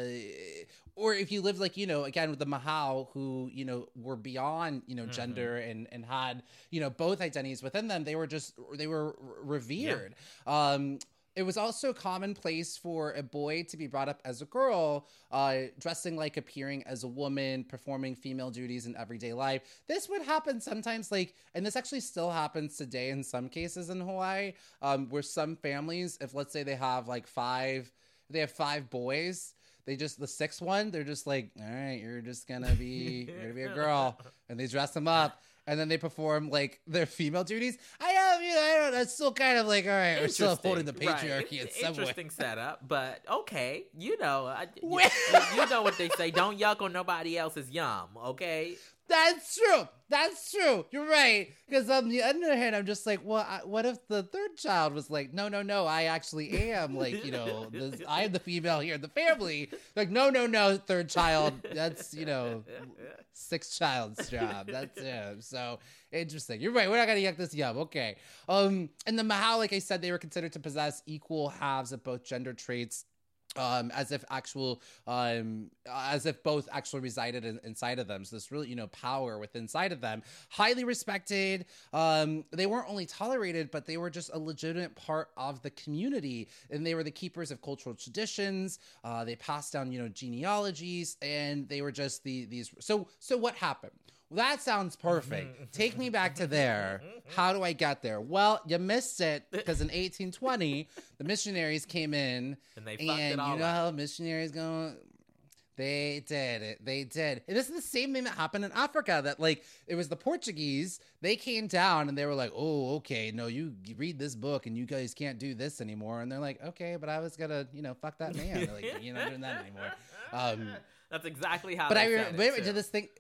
or if you lived like, you know, again with the Mahau, who, you know, were beyond, you know, mm-hmm. gender and and had, you know, both identities within them. They were just they were revered. Yeah. Um, It was also commonplace for a boy to be brought up as a girl, uh, dressing like appearing as a woman, performing female duties in everyday life. This would happen sometimes, like, and this actually still happens today in some cases in Hawaii, um, where some families, if let's say they have like five, they have five boys, they just, the sixth one, they're just like, all right, you're just gonna be, you're gonna be a girl. And they dress them up. And then they perform like their female duties. I have, you know, I don't know. It's still kind of like, all right, we're still upholding the patriarchy right. in some way. Interesting setup, but okay, you know, I, you, you know what they say. Don't yuck on nobody else's yum, okay? That's true. That's true. You're right. Because on the other hand, I'm just like, well, I, what if the third child was like, no, no, no, I actually am like, you know, this, I am the female here in the family. Like, no, no, no, third child. That's, you know, sixth child's job. That's it. So interesting. You're right. We're not going to yuck this yum. Okay. Um, and the Mahau, like I said, they were considered to possess equal halves of both gender traits. Um, as if actual, um, as if both actually resided in, inside of them. So this really, you know, power within inside of them, highly respected. Um, they weren't only tolerated, but they were just a legitimate part of the community, and they were the keepers of cultural traditions. Uh, they passed down, you know, genealogies, and they were just the these. So, so what happened? Well, that sounds perfect. Take me back to there. How do I get there? Well, you missed it because in eighteen twenty, the missionaries came in, and they and fucked it all you know up. how missionaries go. They did it. They did. And this is the same thing that happened in Africa. That like it was the Portuguese. They came down and they were like, "Oh, okay, no, you read this book and you guys can't do this anymore." And they're like, "Okay, but I was gonna, you know, fuck that man. They're like, you're not doing that anymore." Um, That's exactly how. But they I said remember it, to this thing.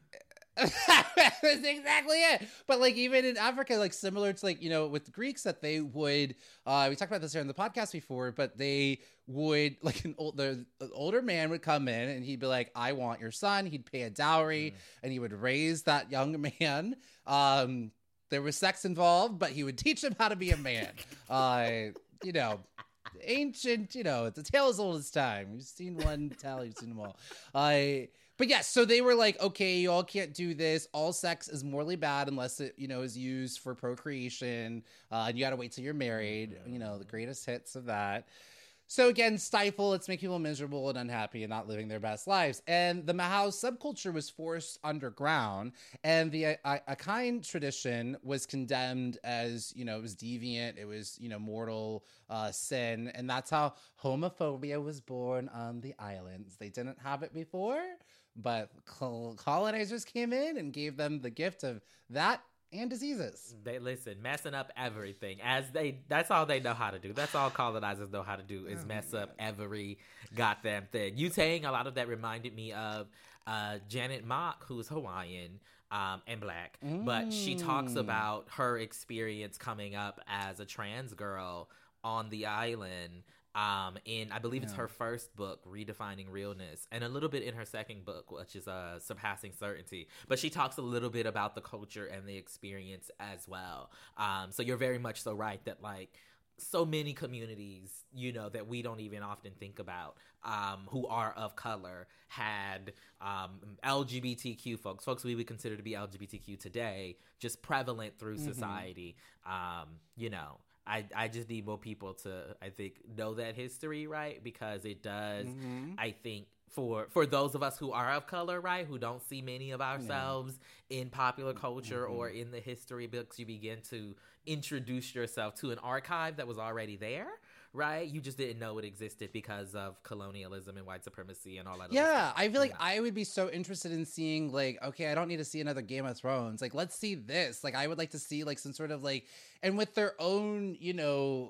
That's exactly it. But like even in Africa, like similar to like, you know, with the Greeks, that they would uh we talked about this here in the podcast before, but they would like an older an older man would come in and he'd be like, I want your son. He'd pay a dowry mm. and he would raise that young man. Um there was sex involved, but he would teach him how to be a man. uh you know, ancient, you know, it's a tale as old as time. You've seen one tale, you've seen them all. I uh, But yes, so they were like, okay, you all can't do this. All sex is morally bad unless it, you know, is used for procreation. Uh, and you got to wait till you're married. You know, the greatest hits of that. So again, stifle, let's make people miserable and unhappy and not living their best lives. And the Mahau subculture was forced underground, and the uh, Akain tradition was condemned as, you know, it was deviant, it was, you know, mortal uh, sin, and that's how homophobia was born on the islands. They didn't have it before, but col- colonizers came in and gave them the gift of that and diseases. They listen, messing up everything as they. That's all they know how to do. That's all colonizers know how to do is oh mess up every goddamn thing. You saying a lot of that reminded me of uh, Janet Mock, who's Hawaiian um, and Black, mm. but she talks about her experience coming up as a trans girl on the island. Um, in I believe yeah. it's her first book, Redefining Realness, and a little bit in her second book, which is uh, Surpassing Certainty. But she talks a little bit about the culture and the experience as well. Um, so you're very much so right that like so many communities, you know, that we don't even often think about, um, who are of color, had um, L G B T Q folks, folks we would consider to be L G B T Q today, just prevalent through mm-hmm. society. Um, you know, I, I just need more people to, I think, know that history, right? Because it does, mm-hmm. I think, for for those of us who are of color, right, who don't see many of ourselves yeah. in popular culture mm-hmm. or in the history books, you begin to introduce yourself to an archive that was already there, right? You just didn't know it existed because of colonialism and white supremacy and all that. Yeah, other stuff, I feel like know? I would be so interested in seeing, like, okay, I don't need to see another Game of Thrones. Like, let's see this. Like, I would like to see, like, some sort of, like, and with their own, you know,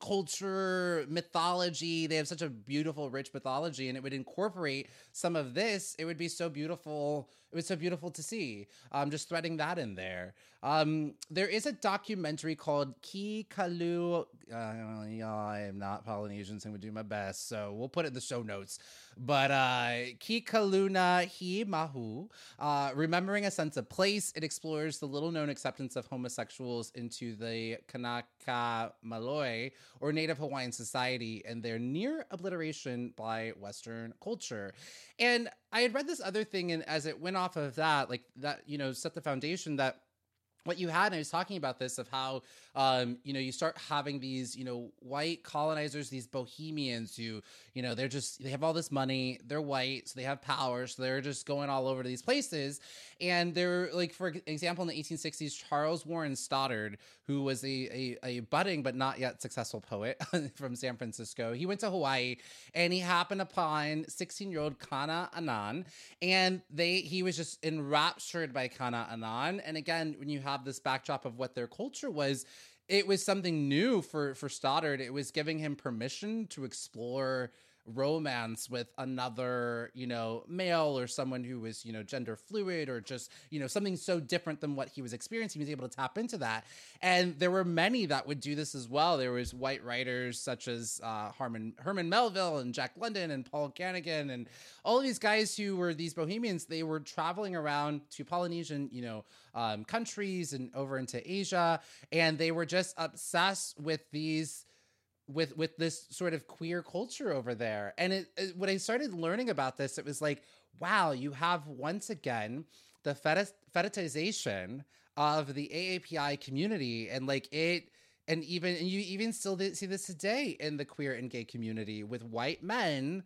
culture, mythology, they have such a beautiful, rich mythology, and it would incorporate some of this. It would be so beautiful. It was so beautiful to see. Um, just threading that in there. Um, there is a documentary called Ki Kalu. Uh, yeah, I am not Polynesian, so I'm gonna do my best. So we'll put it in the show notes. But uh, Ki Kaluna Hi Mahu, uh, Remembering a Sense of Place. It explores the little-known acceptance of homosexuals into the Kanaka Maloi, or Native Hawaiian society, and their near obliteration by Western culture. And I had read this other thing, and as it went off of that, like that, you know, set the foundation that what you had, and I was talking about this, of how, um, you know, you start having these, you know, white colonizers, these bohemians who, you know, they're just, they have all this money, they're white, so they have power, so they're just going all over to these places. And they're, like, for example, in the eighteen sixties, Charles Warren Stoddard, who was a, a, a budding but not yet successful poet from San Francisco, he went to Hawaii, and he happened upon sixteen-year-old Kana Anan, and they he was just enraptured by Kana Anan. And again, when you have this backdrop of what their culture was, it was something new for, for Stoddard. It was giving him permission to explore romance with another, you know, male, or someone who was, you know, gender fluid, or just, you know, something so different than what he was experiencing. He was able to tap into that. And there were many that would do this as well. There was white writers such as uh, Herman, Herman Melville and Jack London and Paul Ganagan, and all of these guys who were these bohemians. They were traveling around to Polynesian, you know, um, countries and over into Asia. And they were just obsessed with these with with this sort of queer culture over there. And it, it when I started learning about this, it was like, wow, you have once again the feti- fetishization of the A A P I community, and like it, and even and you even still see this today in the queer and gay community, with white men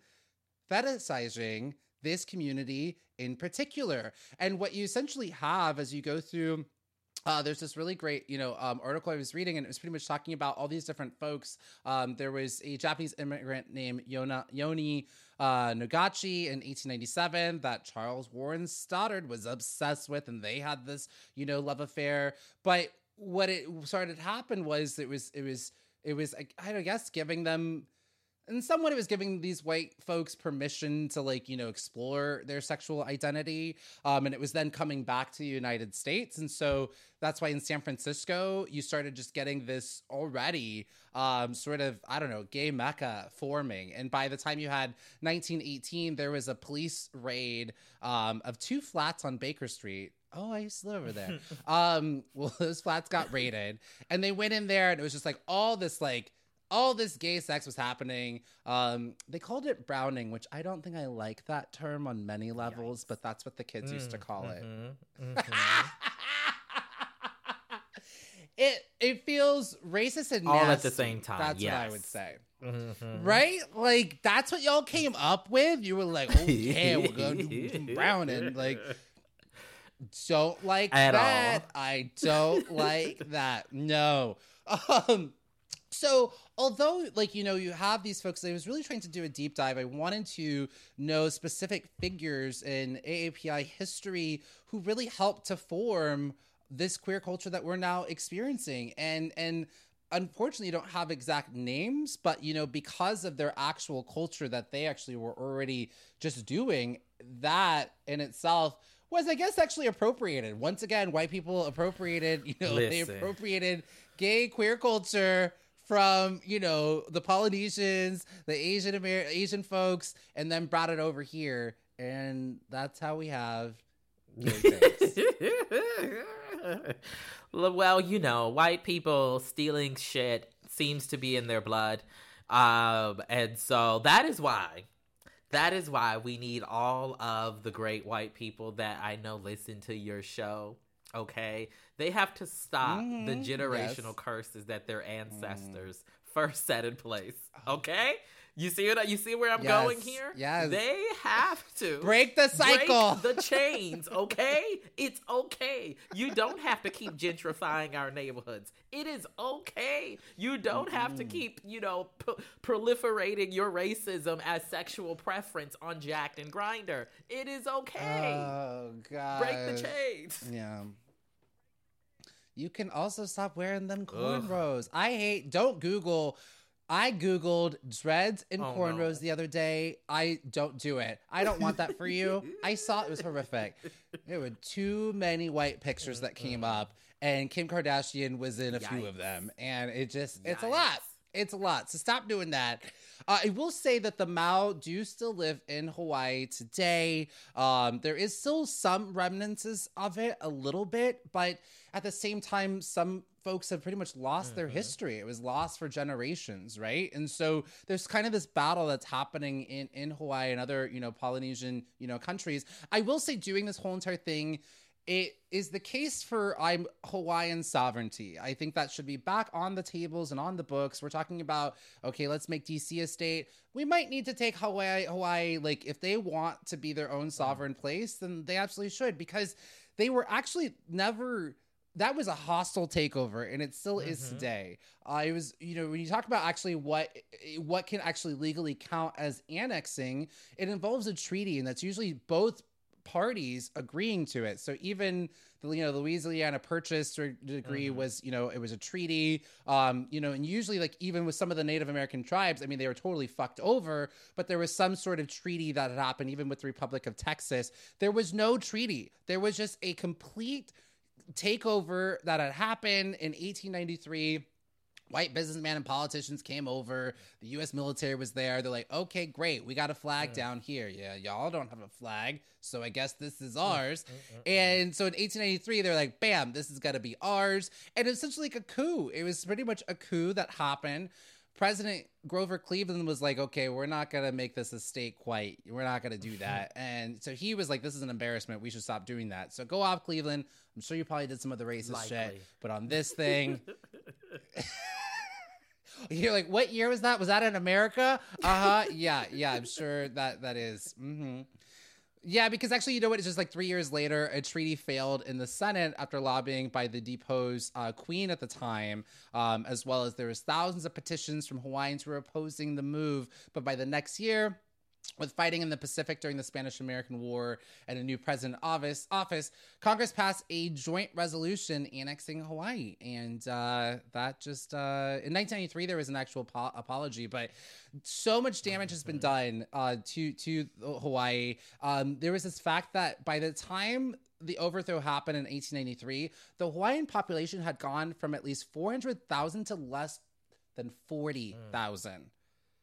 fetishizing this community in particular. And what you essentially have as you go through, Uh, there's this really great, you know, um, article I was reading, and it was pretty much talking about all these different folks. Um, there was a Japanese immigrant named Yona, Yoni uh, Nagachi in eighteen ninety-seven that Charles Warren Stoddard was obsessed with, and they had this, you know, love affair. But what it started to happen was it was it was it was I, I guess giving them. And somewhat it was giving these white folks permission to, like, you know, explore their sexual identity. Um, and it was then coming back to the United States. And so that's why in San Francisco, you started just getting this already um, sort of, I don't know, gay mecca forming. And by the time you had nineteen eighteen, there was a police raid um, of two flats on Baker Street. Oh, I used to live over there. um, well, those flats got raided. And they went in there, and it was just like all this, like, all this gay sex was happening. Um, they called it browning, which I don't think I like that term on many levels, Yikes. But that's what the kids mm, used to call mm-hmm, it. Mm-hmm. it it feels racist and all nasty. At the same time. That's yes. what I would say. Mm-hmm. Right? Like, that's what y'all came up with? You were like, okay, we're going to do some browning. Like, don't like At that. all. I don't like that. No. Um, So although, like, you know, you have these folks, I was really trying to do a deep dive. I wanted to know specific figures in A A P I history who really helped to form this queer culture that we're now experiencing. And, and unfortunately, you don't have exact names, but, you know, because of their actual culture that they actually were already just doing, that in itself was, I guess, actually appropriated. Once again, white people appropriated, you know, Listen. they appropriated gay queer culture from, you know, the Polynesians, the Asian Amer- Asian folks, and then brought it over here. And that's how we have gay things. Well, you know, white people stealing shit seems to be in their blood. Um, and so that is why, that is why we need all of the great white people that I know listen to your show. Okay, they have to stop mm-hmm. the generational yes. curses that their ancestors mm. first set in place. Okay, you see what you see where I'm yes. going here? Yes, they have to break the cycle, break the chains. Okay, it's okay. You don't have to keep gentrifying our neighborhoods. It is okay. You don't mm-hmm. have to keep, you know, p- proliferating your racism as sexual preference on Jacked and Grindr. It is okay. Oh God, break the chains. Yeah. You can also stop wearing them cornrows. Ugh. I hate, don't Google, I Googled dreads and oh, cornrows no. the other day. I don't do it. I don't want that for you. I saw it was horrific. There were too many white pictures that came up, and Kim Kardashian was in a Yikes. few of them. And it just, it's Yikes. a lot. It's a lot. So stop doing that. Uh, I will say that the Mao do still live in Hawaii today. Um, there is still some remnants of it, a little bit, but at the same time, some folks have pretty much lost mm-hmm. their history. It was lost for generations, right? And so there's kind of this battle that's happening in, in Hawaii and other, you know, Polynesian, you know, countries. I will say doing this whole entire thing, it is the case for I'm Hawaiian sovereignty. I think that should be back on the tables and on the books. We're talking about, okay, let's make D C a state. We might need to take Hawaii, Hawaii, like if they want to be their own sovereign place, then they absolutely should, because they were actually never, that was a hostile takeover, and it still mm-hmm. is today. Uh, it was, you know, when you talk about actually what what can actually legally count as annexing, it involves a treaty, and that's usually both parties agreeing to it. So even the, you know, the Louisiana Purchase decree mm-hmm. was, you know, it was a treaty, um, you know, and usually like even with some of the Native American tribes, I mean, they were totally fucked over, but there was some sort of treaty that had happened. Even with the Republic of Texas, there was no treaty. There was just a complete takeover that had happened in eighteen ninety-three. White businessmen and politicians came over. The U S military was there. They're like, okay, great. We got a flag mm. down here. Yeah, y'all don't have a flag, so I guess this is ours. Mm, mm, mm, and so in eighteen ninety-three, they're like, bam, this is got to be ours. And it was essentially like a coup. It was pretty much a coup that happened. President Grover Cleveland was like, okay, we're not going to make this a state quite. We're not going to do that. And so he was like, this is an embarrassment. We should stop doing that. So go off, Cleveland. I'm sure you probably did some of the racist Likely. shit. But on this thing... You're like, what year was that? Was that in America? Uh-huh. Yeah, yeah, I'm sure that that is. Mm-hmm. Yeah, because actually, you know what? It's just like three years later, a treaty failed in the Senate after lobbying by the deposed uh, queen at the time, um, as well as there was thousands of petitions from Hawaiians who were opposing the move. But by the next year, with fighting in the Pacific during the Spanish-American War and a new president office, office, Congress passed a joint resolution annexing Hawaii. And uh, that just, uh, in nineteen ninety-three, there was an actual po- apology, but so much damage has been done uh, to, to Hawaii. Um, there was this fact that by the time the overthrow happened in eighteen ninety-three, the Hawaiian population had gone from at least four hundred thousand to less than forty thousand. Mm.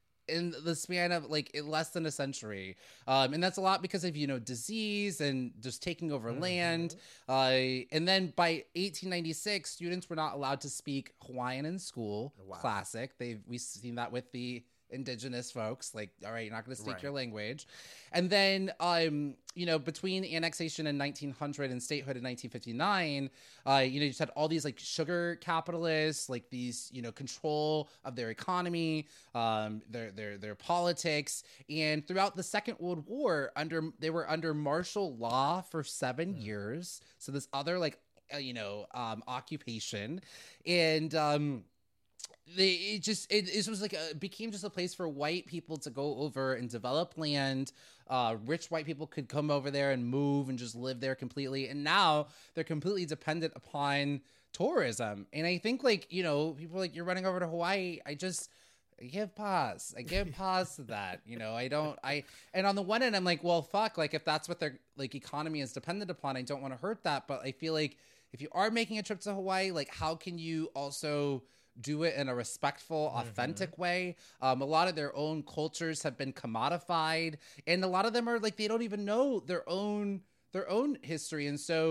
In the span of like in less than a century. Um, and that's a lot because of, you know, disease and just taking over mm-hmm. land. Uh, and then by eighteen ninety-six, students were not allowed to speak Hawaiian in school. Wow. Classic. They've, we've seen that with the indigenous folks. Like, all right, you're not going to speak right. your language. And then, um, you know, between annexation in nineteen hundred and statehood in nineteen fifty-nine, uh, you know, you just had all these like sugar capitalists, like these, you know, control of their economy, um, their their their politics, and throughout the Second World War, under they were under martial law for seven mm. years. So this other like, uh, you know, um, occupation, and um, they it just it, it was like a, it became just a place for white people to go over and develop land. Uh, rich white people could come over there and move and just live there completely. And now they're completely dependent upon tourism. And I think, like, you know, people are like, you're running over to Hawaii. I just I give pause. I give pause to that. You know, I don't I and on the one end, I'm like, well, fuck, like if that's what their like economy is dependent upon, I don't want to hurt that. But I feel like if you are making a trip to Hawaii, like how can you also do it in a respectful, authentic mm-hmm. way? Um, a lot of their own cultures have been commodified, and a lot of them are like they don't even know their own their own history. And so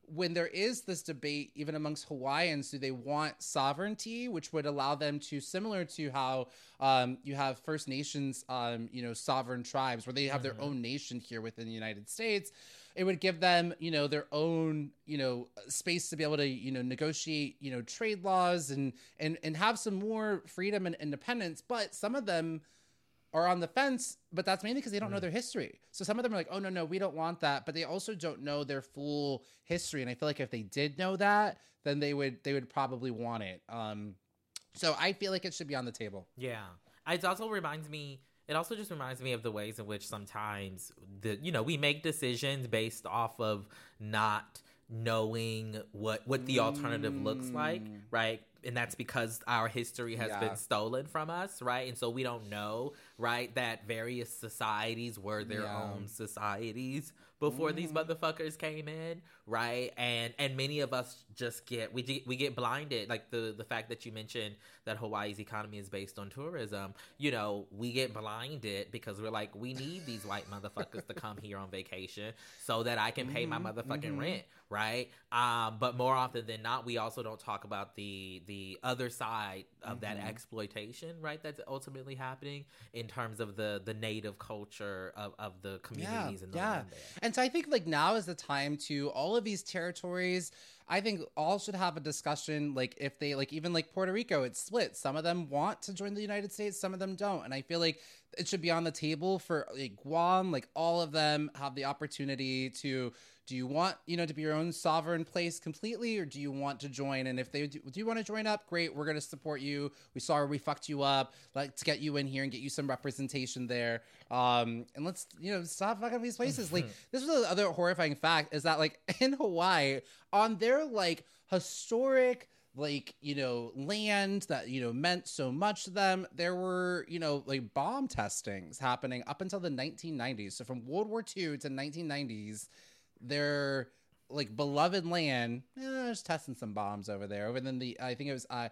when there is this debate, even amongst Hawaiians, do they want sovereignty, which would allow them to, similar to how um, you have First Nations, um, you know, sovereign tribes, where they have mm-hmm. their own nation here within the United States. It would give them, you know, their own, you know, space to be able to, you know, negotiate, you know, trade laws and and and have some more freedom and independence. But some of them are on the fence, but that's mainly because they don't know their history. So some of them are like, oh, no, no, we don't want that. But they also don't know their full history. And I feel like if they did know that, then they would they would probably want it. Um, so I feel like it should be on the table. Yeah. It also reminds me, it also just reminds me of the ways in which sometimes, the you know, we make decisions based off of not knowing what, what the alternative mm. looks like, right? And that's because our history has yeah. been stolen from us, right? And so we don't know, right, that various societies were their yeah. own societies before mm. these motherfuckers came in, right? And and many of us just get we we get blinded. Like the the fact that you mentioned that Hawaii's economy is based on tourism, you know, we get blinded because we're like, we need these white motherfuckers to come here on vacation so that I can pay mm-hmm. my motherfucking mm-hmm. rent, right? Um, but more often than not, we also don't talk about the the other side of mm-hmm. that exploitation, right? That's ultimately happening in terms of the the native culture of, of the communities yeah, and the yeah. land there. And so I think like now is the time to all of these territories. I think all should have a discussion, like if they like, even like Puerto Rico, it's split. Some of them want to join the United States, some of them don't. And I feel like it should be on the table for like Guam, like all of them have the opportunity to, do you want, you know, to be your own sovereign place completely, or do you want to join? And if they do, do you want to join up? Great, we're going to support you. We saw we fucked you up. Let's get you in here and get you some representation there. Um, and let's, you know, stop fucking these places. Like, this was the other horrifying fact is that, like, in Hawaii, on their, like, historic, like, you know, land that, you know, meant so much to them, there were, you know, like, bomb testings happening up until the nineteen nineties. So from World War Two to nineteen nineties, their like beloved land, eh, just testing some bombs over there. Over then the I think it was uh,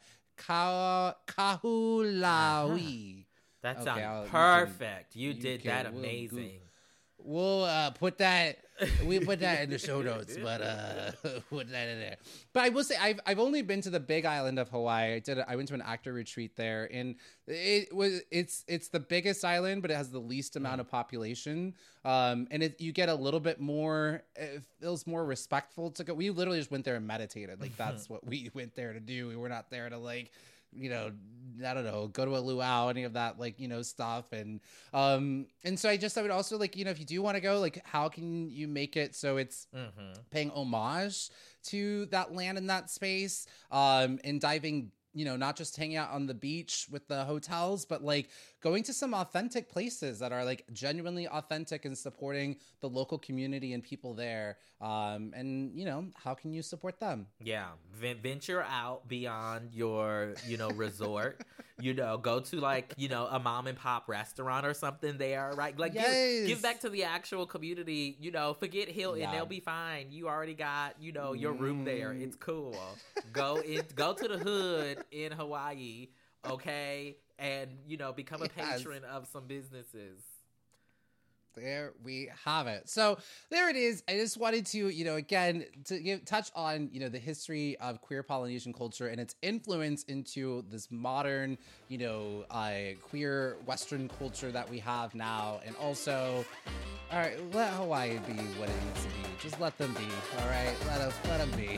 Ka- Kahulaui. Uh-huh. That okay, sounds I'll, perfect. You, you can, did you did that we'll, amazing. We'll, we'll uh, put that. We put that in the show notes, but uh, put that in there. But I will say, I've I've only been to the Big Island of Hawaii. I did. A, I went to an actor retreat there, and it was it's it's the biggest island, but it has the least amount mm. of population. Um, and it, you get a little bit more. It feels more respectful to go. We literally just went there and meditated. Like that's what we went there to do. We were not there to like, you know, I don't know, go to a luau, any of that, like, you know, stuff. And, um, and so I just, I would also like, you know, if you do want to go, like, how can you make it so it's mm-hmm. paying homage to that land and that space, um, and diving, you know, not just hanging out on the beach with the hotels, but like going to some authentic places that are like genuinely authentic and supporting the local community and people there. Um, and, you know, how can you support them? Yeah. V- venture out beyond your, you know, resort, you know, go to like, you know, a mom and pop restaurant or something there, right? Like yes. give, give back to the actual community, you know, forget Hilton. Yeah. They'll be fine. You already got, you know, your mm. room there. It's cool. Go in, go to the hood in Hawaii, okay, and you know, become a yes. patron of some businesses. There we have it. So there it is. I just wanted to, you know, again, to give touch on, you know, the history of queer Polynesian culture and its influence into this modern, you know, uh, queer Western culture that we have now. And also, all right, let Hawaii be what it needs to be. Just let them be. All right, let them, let them be.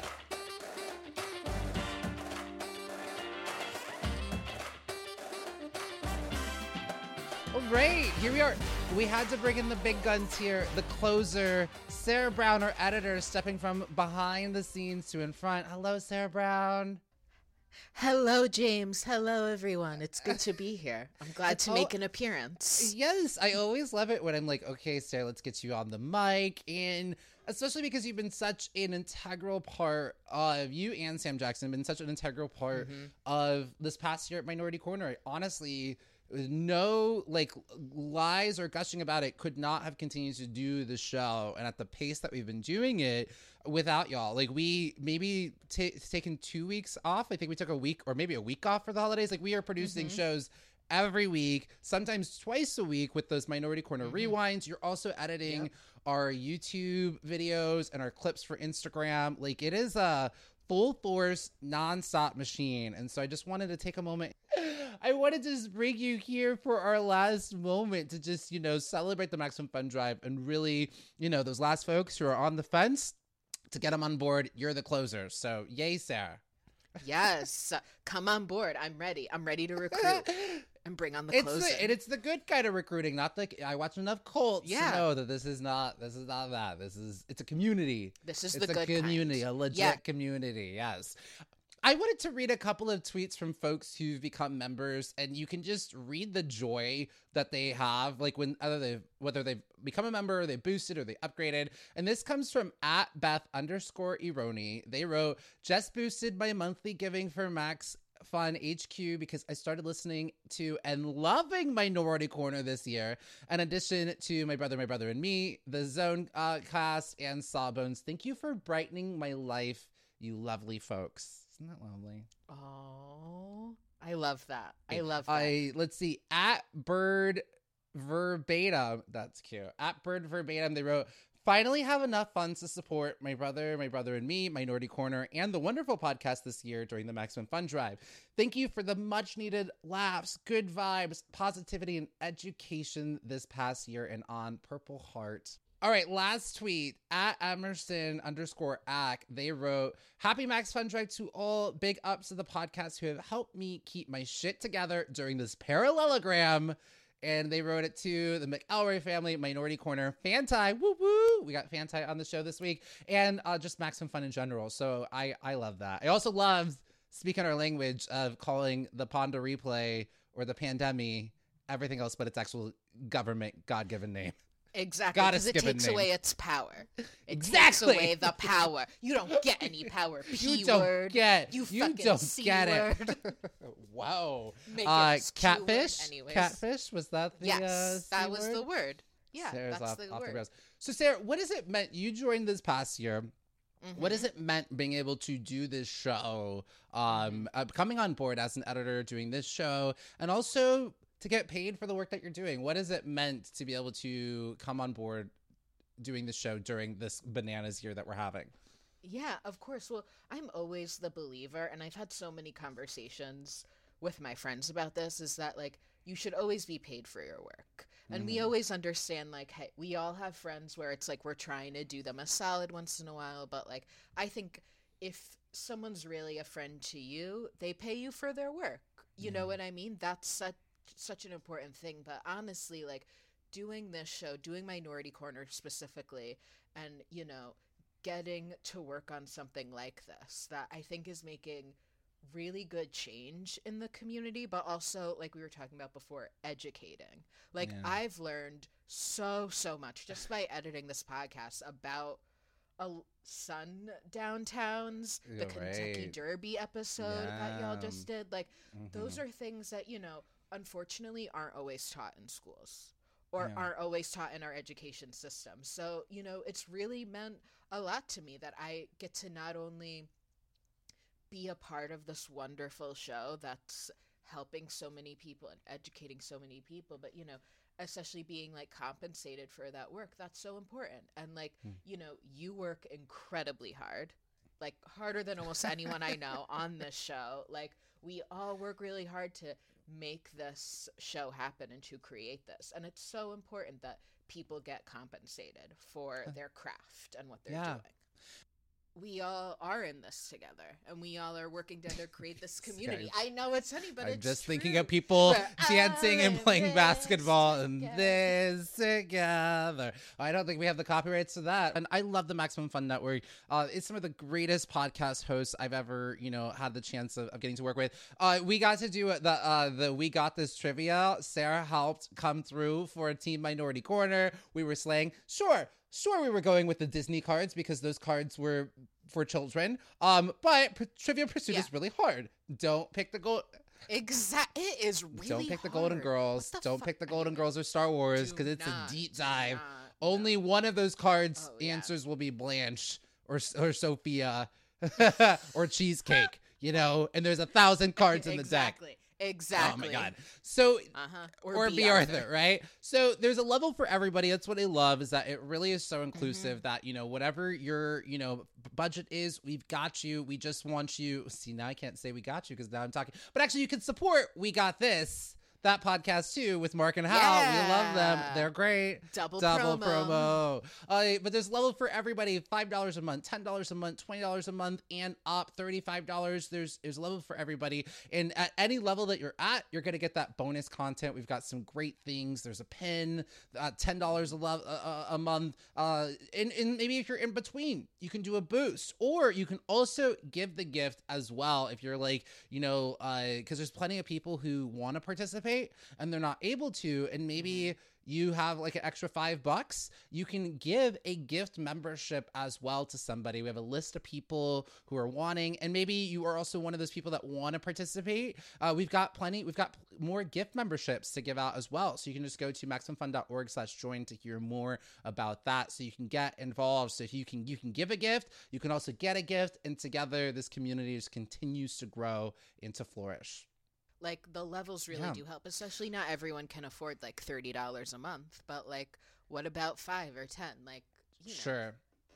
All right, here we are. We had to bring in the big guns here. The closer, Sarah Brown, our editor, stepping from behind the scenes to in front. Hello, Sarah Brown. Hello, James. Hello, everyone. It's good to be here. I'm glad to make an appearance. Yes, I always love it when I'm like, okay, Sarah, let's get you on the mic. And especially because you've been such an integral part of, you and Sam Jackson have been such an integral part mm-hmm. of this past year at Minority Corner. Honestly, no like lies or gushing about it, could not have continued to do the show and at the pace that we've been doing it without y'all. Like we maybe t- taken two weeks off. I think we took a week or maybe a week off for the holidays. Like we are producing mm-hmm. shows every week, sometimes twice a week with those Minority Corner Mm-hmm. rewinds. You're also editing Yep. our YouTube videos and our clips for Instagram. Like, it is a full force, nonstop machine. And so I just wanted to take a moment. I wanted to just bring you here for our last moment to just, you know, celebrate the Maximum Fun Drive and really, you know, those last folks who are on the fence, to get them on board. You're the closer. So yay, Sarah. Yes. Come on board. I'm ready. I'm ready to recruit and bring on the It's closer. the, and it's the good kind of recruiting, not the. I watch enough cults Yeah. to know that this is not. This is not that. This is. It's a community. This is It's the a good community, kind. a legit Yeah. community. Yes. I wanted to read a couple of tweets from folks who've become members, and you can just read the joy that they have, like when either they whether they've become a member, or they boosted, or they upgraded. And this comes from at Beth underscore Ironi. They wrote, "Just boosted my monthly giving for Max Fun H Q because I started listening to and loving Minority Corner this year. In addition to My Brother, My Brother and Me, the Zone uh, cast, and Sawbones. Thank you for brightening my life, you lovely folks." Isn't that lovely? Oh, I love that. I love that. I let's see, at Bird Verbatim. That's cute. At Bird Verbatim, they wrote, "Finally have enough funds to support My Brother, My Brother and Me, Minority Corner, and the wonderful podcast this year during the Maximum Fun Drive. Thank you for the much needed laughs, good vibes, positivity, and education this past year and on. Purple Heart." All right, last tweet at Emerson underscore Ack. They wrote, "Happy Max Fun Drive to all. Big ups to the podcast who have helped me keep my shit together during this parallelogram." And they wrote it to the McElroy family, Minority Corner, Fantai, woo woo. We got Fantai on the show this week, and uh, just Maximum Fun in general. So I, I love that. I also love, speaking our language, of calling the Ponda Replay or the Pandemi everything else but its actual government God-given name. Exactly, Goddess because it given takes name. away its power. It Exactly. takes away the power. You don't get any power. P You don't word. get. You You, fucking don't C get word. it. Wow. Make Uh, it Q word catfish. anyways. Catfish. Was that the? Yes, uh, that C was word? the word. Yeah, Sarah's that's off, the off word. rails. So Sarah, what has it meant? You joined this past year. Mhm. What has it meant being able to do this show? Mm-hmm. Um, uh, coming on board as an editor, doing this show, and also to get paid for the work that you're doing. What has it meant to be able to come on board doing the show during this bananas year that we're having? Yeah, of course. Well, I'm always the believer, and I've had so many conversations with my friends about this, is that, like, you should always be paid for your work. And we Mhm. always understand, like, hey, we all have friends where it's like we're trying to do them a solid once in a while, but, like, I think if someone's really a friend to you, they pay you for their work. You know Yeah. what I mean? That's such such an important thing. But honestly, like, doing this show, doing Minority Corner specifically, and, you know, getting to work on something like this that I think is making really good change in the community, but also, like we were talking about before, educating. Like, Yeah. I've learned so, so much just by editing this podcast about a Sundowntowns, the Yeah, Kentucky right. Derby episode that y'all just Yeah. did. Like, those Mhm. are things that, you know, unfortunately aren't always taught in schools or Yeah. aren't always taught in our education system. So, you know, it's really meant a lot to me that I get to not only be a part of this wonderful show that's helping so many people and educating so many people, but, you know, especially being, like, compensated for that work. That's so important. And, like, Hmm. you know, you work incredibly hard, like, harder than almost anyone I know on this show. Like, we all work really hard to make this show happen and to create this. And it's so important that people get compensated for their craft and what they're Yeah. doing. We all are in this together, and we all are working together to create this community. I know it's funny, but I'm it's just thinking true. of people We're dancing all and in playing this basketball and together. this together. I don't think we have the copyrights to that. And I love the Maximum Fun Network. Uh, it's some of the greatest podcast hosts I've ever, you know, had the chance of, of getting to work with. Uh, we got to do the uh, the We Got This trivia. Sarah helped come through for Team Minority Corner. We were slaying. Sure, sure, we were going with the Disney cards because those cards were for children. Um, but P- Trivia Pursuit Yeah. is really hard. Don't pick the gold. Exactly. It is really Don't pick the hard. Golden Girls. What the Don't fuck? pick the Golden Anyway, Girls or Star Wars do because it's not, a deep do dive. not, Only no. one of those cards Oh, yeah. answers will be Blanche or or Sophia or Cheesecake. You know, and there's a thousand cards in the deck. Exactly. Exactly. Oh my God. So, Uh-huh. or, B. Arthur, right? So there's a level for everybody. That's what I love, is that it really is so inclusive that, you know, whatever your, you know, b- budget is, we've got you. We just want you. See, now I can't say we got you because now I'm talking. But actually, you can support We Got This, that podcast too, with Mark and Hal. Yeah. We love them. They're great. Double, Double promo. promo. Uh, but there's level for everybody. five dollars a month, ten dollars a month, twenty dollars a month, and up thirty-five dollars. There's there's a level for everybody. And at any level that you're at, you're going to get that bonus content. We've got some great things. There's a pin, uh, ten dollars a, lo- a, a month. Uh, and, and maybe if you're in between, you can do a boost. Or you can also give the gift as well if you're like, you know, because uh, there's plenty of people who want to participate and they're not able to, and maybe you have like an extra five bucks, you can give a gift membership as well to somebody. We have a list of people who are wanting, and maybe you are also one of those people that want to participate. Uh, we've got plenty, we've got more gift memberships to give out as well. So you can just go to maximumfun.org slash join to hear more about that. So you can get involved. So if you can, you can give a gift, you can also get a gift, and together this community just continues to grow and to flourish. Like, the levels really Yeah. do help, especially not everyone can afford like thirty dollars a month, but like, what about five or ten? Like, you know, Sure.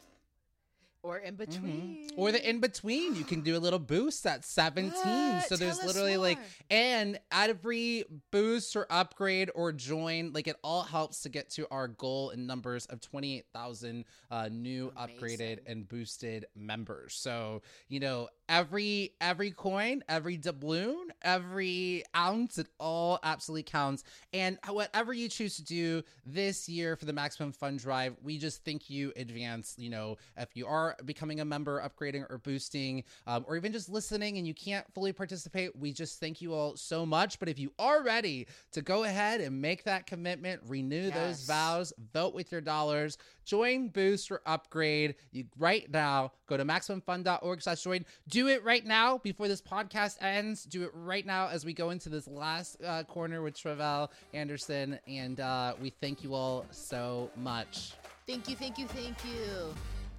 or in between, Mhm. Or the in between, you can do a little boost at seventeen. What? So there's Tell us literally like, more. and every boost or upgrade or join, like it all helps to get to our goal in numbers of twenty-eight thousand uh, new upgraded Amazing. and boosted members. So, you know, every every coin, every doubloon, every ounce, it all absolutely counts. And whatever you choose to do this year for the Maximum Fun Drive, we just thank you advance. You know, if you are becoming a member, upgrading or boosting, um, or even just listening and you can't fully participate, we just thank you all so much. But if you are ready to go ahead and make that commitment, renew those Yes. vows, vote with your dollars, join, boost, or upgrade, you right now go to maximumfun.org slash join. Do it right now before this podcast ends. Do it right now as we go into this last uh, corner with Travell Anderson. And uh, we thank you all so much. Thank you, thank you, thank you.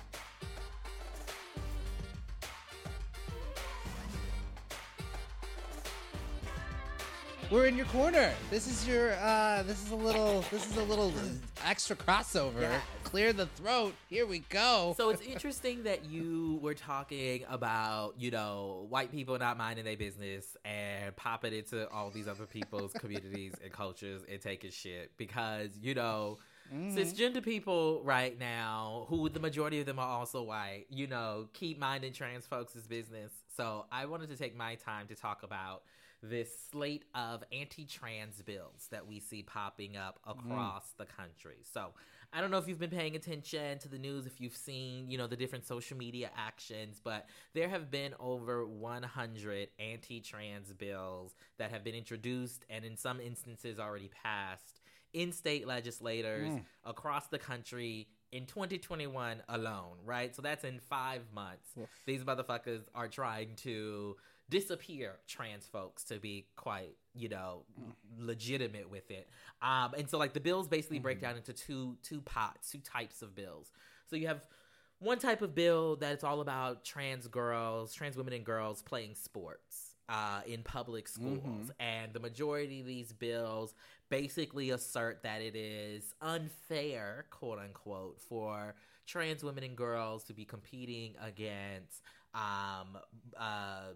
We're in your corner. This is your uh this is a little this is a little extra crossover. Yes. Clear the throat. Here we go. So it's interesting that you were talking about, you know, white people not minding their business and popping into all these other people's communities and cultures and taking shit because, you know, Mhm. cisgender people right now, who the majority of them are also white, you know, keep minding trans folks' business. So I wanted to take my time to talk about this slate of anti-trans bills that we see popping up across the country. So I don't know if you've been paying attention to the news, if you've seen, you know, the different social media actions, but there have been over one hundred anti-trans bills that have been introduced and in some instances already passed in state legislators Mm. across the country in twenty twenty-one alone, right? So that's in five months. Oof. These motherfuckers are trying to disappear trans folks, to be quite, you know, legitimate with it. Um, and so like the bills basically break down into two two pots, two types of bills. So you have one type of bill that's all about trans girls, trans women and girls playing sports uh, in public schools. And the majority of these bills basically assert that it is unfair, quote unquote, for trans women and girls to be competing against um, uh,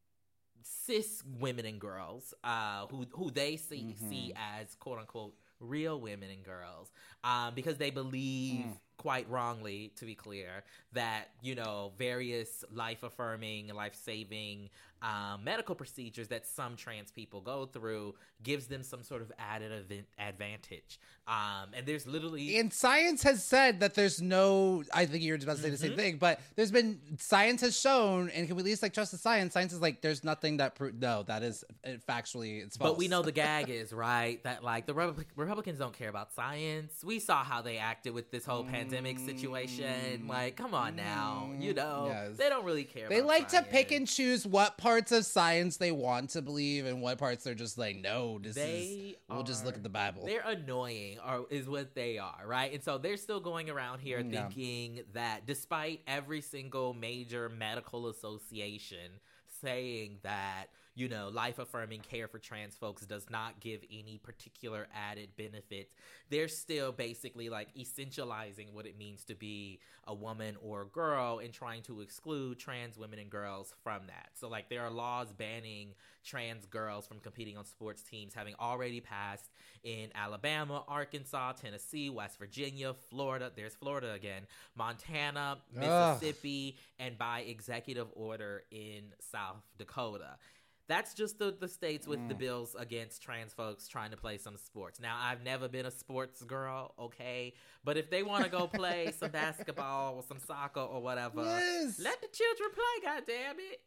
cis women and girls uh, who who they see Mhm. see as quote unquote real women and girls um, because they believe Mm. quite wrongly, to be clear, that, you know, various life affirming, life saving um, medical procedures that some trans people go through gives them some sort of added av- advantage. Um, and there's literally And science has said that there's no, I think you're about to say the same Mhm. thing, but there's been, science has shown, and can we at least like trust the science? Science is like, there's nothing that, pro- no, that is uh, factually, it's false. But we know the gag is, right, that like the Repu- Republicans don't care about science. We saw how they acted with this whole pandemic situation. Like, come on now. You know, Yes. they don't really care They about like to pick science. and choose what parts of science they want to believe and what parts they're just like, no, this They is, we'll just look are- at the Bible. They're annoying, or is what they are, right? And so they're still going around here Yeah. thinking that despite every single major medical association saying that, you know, life-affirming care for trans folks does not give any particular added benefits, they're still basically like essentializing what it means to be a woman or a girl and trying to exclude trans women and girls from that. So like there are laws banning trans girls from competing on sports teams having already passed in Alabama, Arkansas, Tennessee, West Virginia, Florida, there's Florida again, Montana, Mississippi, Ugh. and by executive order in South Dakota. That's just the, the states with mm. the bills against trans folks trying to play some sports. Now, I've never been a sports girl, okay? But if they want to go play some basketball or some soccer or whatever, yes. let the children play, goddammit.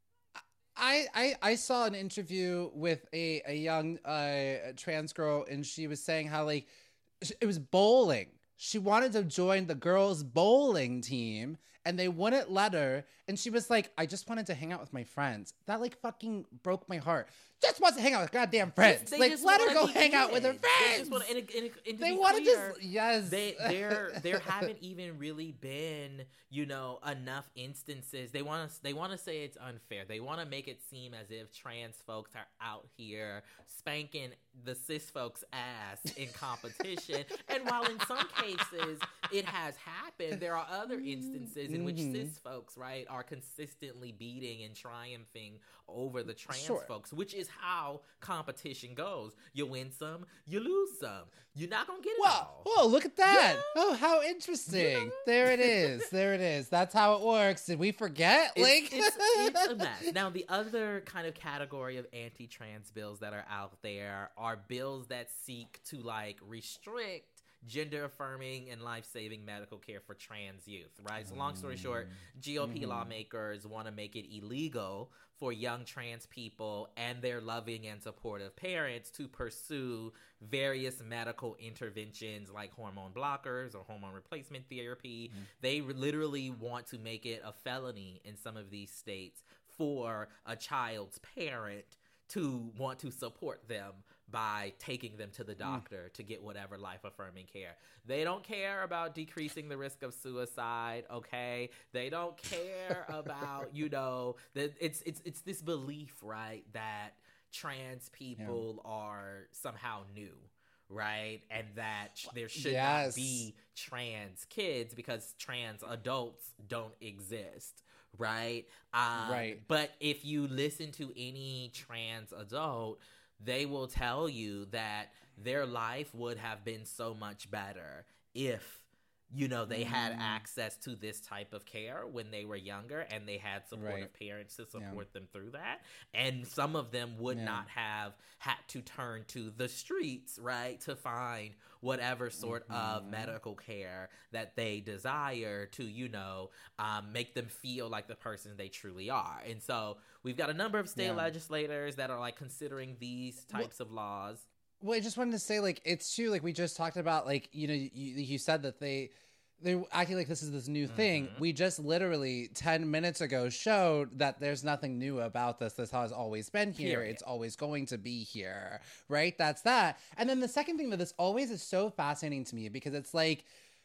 I, I, I saw an interview with a, a young uh, trans girl, and she was saying how, like, it was bowling. She wanted to join the girls' bowling team, and they wouldn't let her. And she was like, I just wanted to hang out with my friends. That, like, fucking broke my heart. Just wants to hang out with goddamn friends. They like, just let her go hang kids. out with her friends. They just want to, and, and, and to they want to just, yes. They, there, there haven't even really been, you know, enough instances. They want to, they want to say it's unfair. They want to make it seem as if trans folks are out here spanking the cis folks' ass in competition. And while in some cases it has happened, there are other instances in which mm-hmm. cis folks, right, are consistently beating and triumphing over the trans sure. folks, which is how competition goes. You win some, you lose some. You're not gonna get it well, all. Oh, look at that. Yeah. Oh, how interesting. Yeah. There it is. There it is. That's how it works. Did we forget? It's, like it's, it's a mess. Now, the other kind of category of anti-trans bills that are out there are bills that seek to like restrict gender-affirming and life-saving medical care for trans youth, right? So long story short, G O P mm-hmm. lawmakers want to make it illegal for young trans people and their loving and supportive parents to pursue various medical interventions like hormone blockers or hormone replacement therapy. Mm-hmm. They literally want to make it a felony in some of these states for a child's parent to want to support them by taking them to the doctor mm. to get whatever life-affirming care. They don't care about decreasing the risk of suicide, okay? They don't care about, you know, that it's it's it's this belief, right, that trans people yeah. are somehow new, right? And that there should yes. not be trans kids because trans adults don't exist. Right? Um, right. But if you listen to any trans adult, they will tell you that their life would have been so much better if, you know, they mm. had access to this type of care when they were younger and they had supportive right. parents to support yeah. them through that. And some of them would yeah. not have had to turn to the streets, right, to find whatever sort mm-hmm. of medical care that they desire to, you know, um, make them feel like the person they truly are. And so we've got a number of state yeah. legislators that are like considering these types well, of laws. Well, I just wanted to say, like, it's true. Like, we just talked about, like, you know, you, you said that they, they're acting like this is this new thing. Mm-hmm. We just literally ten minutes ago showed that there's nothing new about this. This has always been here. Period. It's always going to be here, right? That's that. And then the second thing that this always is so fascinating to me because it's like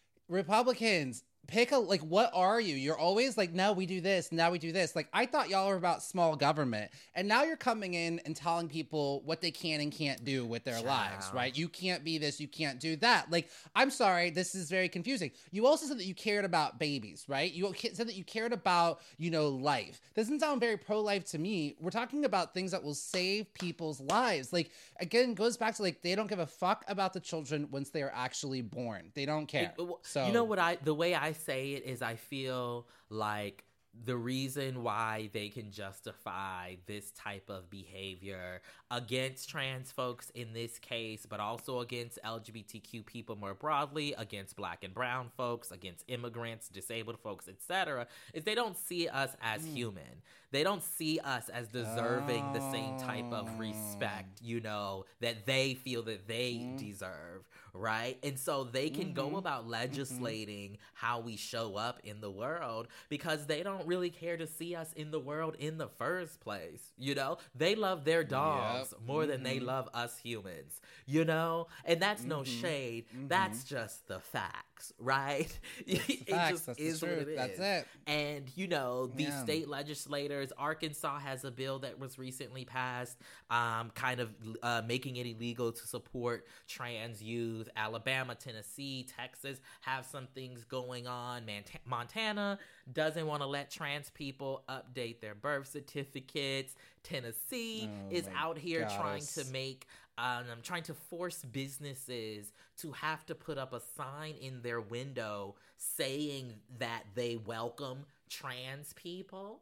Republicans pick a, like, what are you? You're always like, no, we do this. Now we do this. Like, I thought y'all were about small government. And now you're coming in and telling people what they can and can't do with their Child. lives, right? You can't be this. You can't do that. Like, I'm sorry. This is very confusing. You also said that you cared about babies, right? You said that you cared about, you know, life. Doesn't sound very pro-life to me. We're talking about things that will save people's lives. Like, again, goes back to, like, they don't give a fuck about the children once they are actually born. They don't care. It, so, you know what I, the way I say it is I feel like the reason why they can justify this type of behavior against trans folks in this case, but also against L G B T Q people more broadly, against black and brown folks, against immigrants, disabled folks, et cetera, is they don't see us as mm. human. They don't see us as deserving oh. the same type of respect, you know, that they feel that they mm. deserve, right? And so they can mm-hmm. go about legislating mm-hmm. how we show up in the world because they don't don't really care to see us in the world in the first place. You know, they love their dogs Yep. more than Mhm. they love us humans, you know, and that's no Mhm. shade. Mhm. That's just the facts, right? It's the it facts. just That's is the what truth. it That's is. it. And, you know, these Yeah. state legislators, Arkansas has a bill that was recently passed, um, kind of uh, making it illegal to support trans youth. Alabama, Tennessee, Texas have some things going on. Mant- Montana doesn't want to let trans people update their birth certificates. Tennessee Oh is my out here trying goddess. to make um, trying to force businesses to have to put up a sign in their window saying that they welcome trans people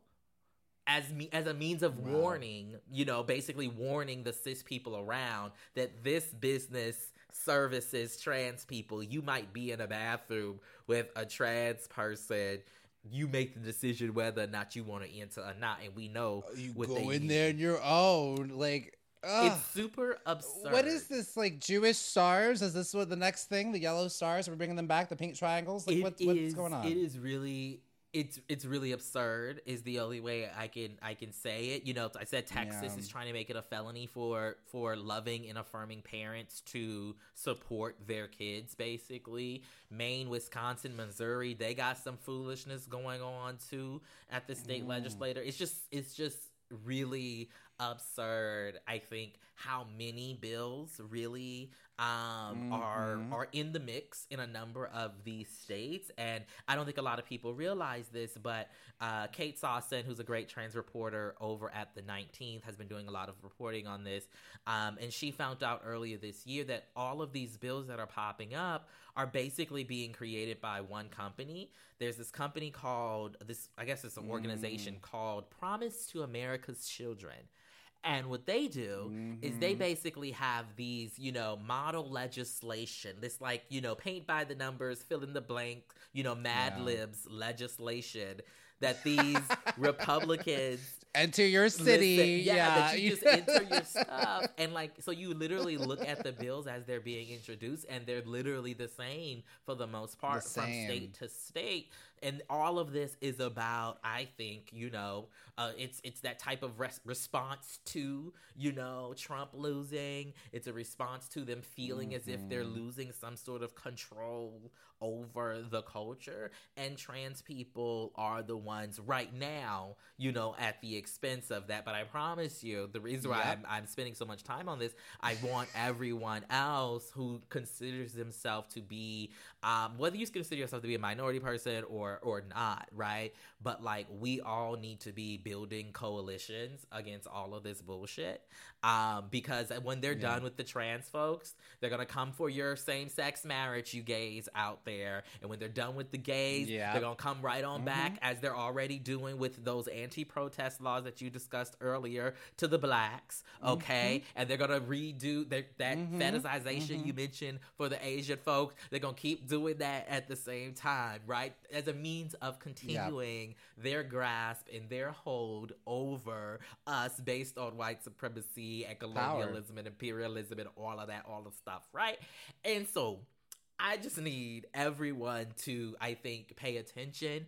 as me as a means of Wow. warning, you know, basically warning the cis people around that this business services trans people. You might be in a bathroom with a trans person. You make the decision whether or not you want to enter or not, and we know You what go they in use. there on your own, like. Ugh. It's super absurd. What is this, like Jewish stars? Is this what the next thing? The yellow stars? We're bringing them back. The pink triangles. Like It what, what's is- going on? It is really. It's it's really absurd. Is the only way I can I can say it. You know, I said Texas Yeah. is trying to make it a felony for for loving and affirming parents to support their kids. Basically, Maine, Wisconsin, Missouri, they got some foolishness going on too at the state Mm. legislature. It's just it's just really absurd. I think how many bills really um, are Mhm. are in the mix in a number of these states, and I don't think a lot of people realize this, but uh, Kate Sawson, who's a great trans reporter over at the nineteenth, has been doing a lot of reporting on this, um, and she found out earlier this year that all of these bills that are popping up are basically being created by one company. There's this company called this, I guess it's an organization Mm. called Promise to America's Children. And what they do is they Mhm. basically have these, you know, model legislation, this like, you know, paint by the numbers, fill in the blank, you know, Mad Yeah. Libs legislation that these Republicans Enter your city. Listen, yeah, yeah. that you just enter your stuff. And like, so you literally look at the bills as they're being introduced, and they're literally the same for the most part The from same. state to state. And all of this is about, I think, you know, uh, it's it's that type of res- response to, you know, Trump losing. It's a response to them feeling as if they're Mhm. losing some sort of control over the culture. And trans people are the ones right now, you know, at the expense of that. But I promise you, the reason why Yep. I'm, I'm spending so much time on this, I want everyone else who considers themselves to be, um, whether you consider yourself to be a minority person or or not, right? But like, we all need to be building coalitions against all of this bullshit, um, because when they're Yeah. done with the trans folks, they're gonna come for your same-sex marriage, you gays out there. And when they're done with the gays, Yeah. they're gonna come right on Mhm. back, as they're already doing with those anti-protest laws that you discussed earlier, to the blacks, okay? And they're gonna redo their, that Mhm. fetishization Mhm. you mentioned for the Asian folks. They're gonna keep doing that at the same time, right? As a means of continuing their grasp and their hold over us based on white supremacy and colonialism and imperialism and all of that, all the stuff, right? And so I just need everyone to, I think, pay attention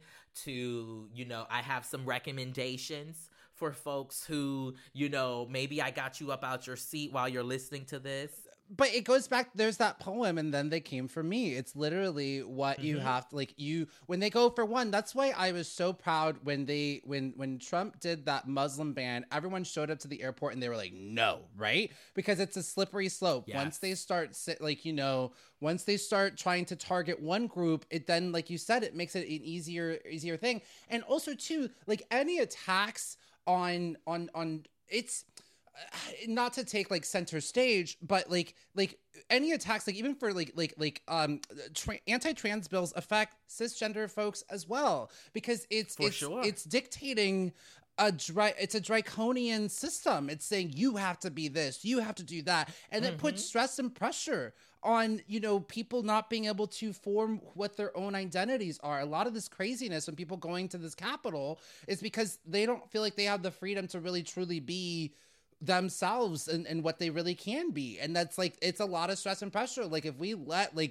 to, you know, I have some recommendations for folks who, you know, maybe I got you up out your seat while you're listening to this. But it goes back, there's that poem, and then they came for me. It's literally what you Mhm. have to, like, you, when they go for one, that's why I was so proud when they, when, when Trump did that Muslim ban, everyone showed up to the airport and they were like, no, right? Because it's a slippery slope. Yes. Once they start, sit, like, you know, once they start trying to target one group, it then, like you said, it makes it an easier, easier thing. And also, too, like, any attacks on, on, on, it's, not to take like center stage, but like like any attacks, like even for like like like um tra- anti-trans bills affect cisgender folks as well, because it's For it's sure. it's dictating a dry it's a draconian system. It's saying you have to be this, you have to do that, and it puts Mhm. stress and pressure on, you know, people not being able to form what their own identities are. A lot of this craziness when people going to this Capitol is because they don't feel like they have the freedom to really truly be themselves and, and what they really can be. And that's like, it's a lot of stress and pressure. Like if we let, like,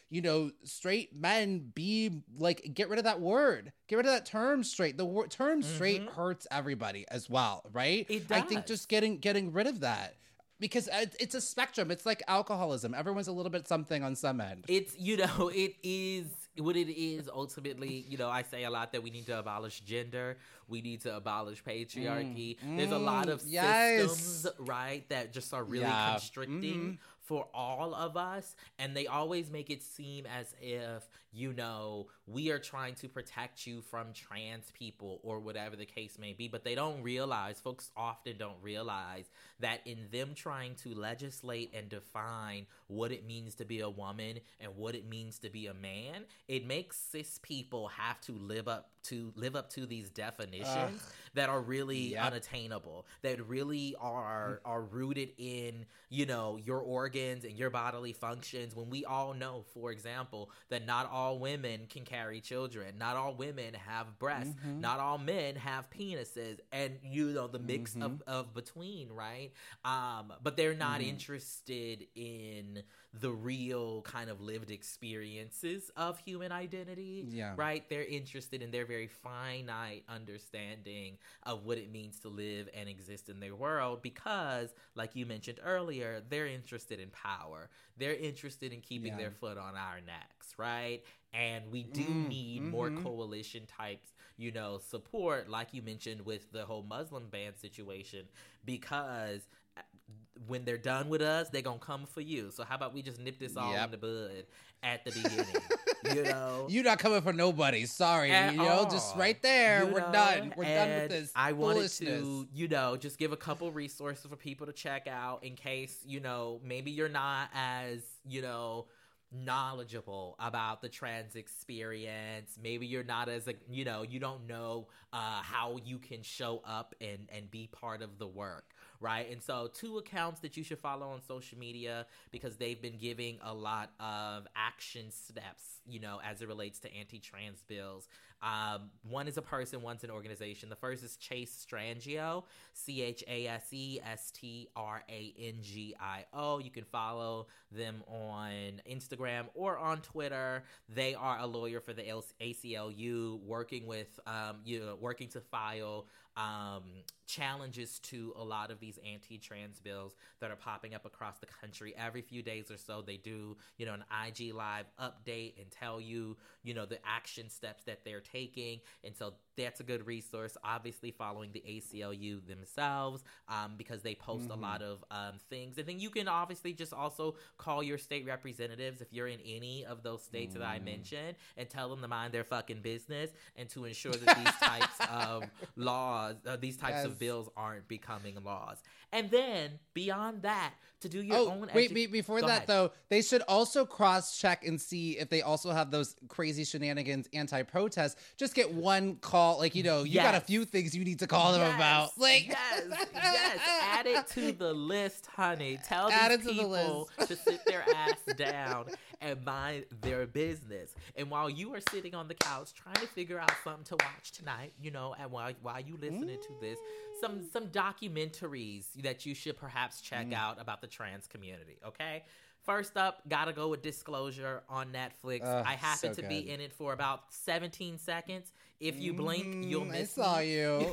you know, straight men be like, get rid of that word, get rid of that term straight. The word term straight Mhm. hurts everybody as well, right? It I think does. just getting getting rid of that, because it- it's a spectrum. It's like alcoholism. Everyone's a little bit something on some end. It's, you know, it is what it is ultimately. You know, I say a lot that we need to abolish gender. We need to abolish patriarchy. Mm, There's a lot mm, of yes. systems, right, that just are really Yeah. constricting Mhm. for all of us. And they always make it seem as if, you know, we are trying to protect you from trans people or whatever the case may be. But they don't realize, folks often don't realize that in them trying to legislate and define what it means to be a woman and what it means to be a man, it makes cis people have to live up to live up to these definitions Ugh. that are really Yep. unattainable, that really are are rooted in, you know, your organs and your bodily functions, when we all know, for example, that not all women can carry children, not all women have breasts, Mhm. not all men have penises, and, you know, the mix Mhm. of, of between, right? Um, but they're not Mhm. interested in the real kind of lived experiences of human identity, Yeah. right? They're interested in their very finite understanding of what it means to live and exist in their world, because, like you mentioned earlier, they're interested in power. They're interested in keeping Yeah. their foot on our necks, right? And we do Mm, need more mhm. coalition types, you know, support, like you mentioned with the whole Muslim ban situation, because when they're done with us, they're gonna come for you. So how about we just nip this all Yep. in the bud at the beginning, you know? You're not coming for nobody. Sorry. At you know, just all. right there. You We're know? done. We're done with And this. I wanted foolishness. to, you know, just give a couple resources for people to check out in case, you know, maybe you're not as, you know, knowledgeable about the trans experience. Maybe you're not as, like, you know, you don't know uh, how you can show up and, and be part of the work. Right. And so two accounts that you should follow on social media, because they've been giving a lot of action steps, you know, as it relates to anti-trans bills. Um, one is a person, one's an organization. The first is Chase Strangio, C H A S E S T R A N G I O. You can follow them on Instagram or on Twitter. They are a lawyer for the A C L U, working with, um, you know, working to file um, challenges to a lot of these anti-trans bills that are popping up across the country. Every few days or so, they do, you know, an I G Live update and tell you, you know, the action steps that they're taking. And so that's a good resource, obviously following the A C L U themselves, um, because they post Mhm. a lot of um, things. And then you can obviously just also call your state representatives if you're in any of those states that I Mm. mentioned, and tell them to mind their fucking business and to ensure that these types of laws, uh, these types Yes. of bills aren't becoming laws. And then beyond that, to do your Oh, own wait, edu- be- before Go that, ahead. though, they should also cross-check and see if they also have those crazy shenanigans anti-protest. Just get one call, like, you know, you got a Yes. few things you need to call them Yes, about. Like, yes, yes. Add it to the list, honey. Tell Add these it to the people list. to sit their ass down and mind their business. And while you are sitting on the couch trying to figure out something to watch tonight, you know, and while while you listening to this, some some documentaries that you should perhaps check Mm. out about the trans community. Okay. First up, gotta go with Disclosure on Netflix. Ugh, I happen so to be good. in it for about seventeen seconds. If you blink, you'll Mm, miss I saw me. you.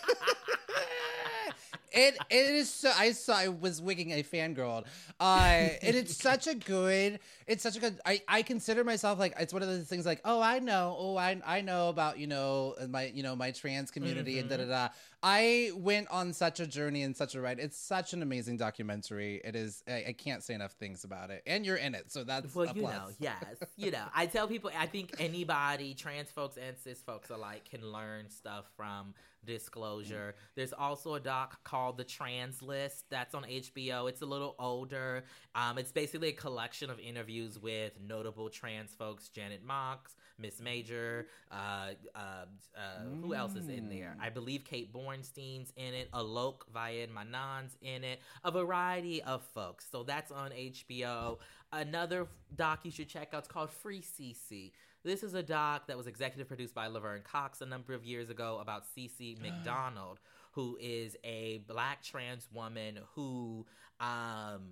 It it is so I saw I was wigging a fangirl. Uh and it's such a good it's such a good I, I consider myself like it's one of those things like, oh I know, oh I I know about, you know, my you know, my trans community and da da Mhm. da. I went on such a journey and such a ride. It's such an amazing documentary. It is I, I can't say enough things about it. And you're in it, so that's Well, a you plus. know, yes, you know. I tell people, I think anybody, trans folks and cis folks alike, can learn stuff from Disclosure. There's also a doc called The Trans List that's on H B O. It's a little older. Um, it's basically a collection of interviews with notable trans folks: Janet Mox, Miss Major. Uh, uh, uh, who else is in there? Mm. I believe Kate Bornstein's in it. Alok Vayed Manan's in it. A variety of folks. So that's on H B O. Another doc you should check out is called Free C C. This is a doc that was executive produced by Laverne Cox a number of years ago about Cece McDonald, who is a black trans woman who um,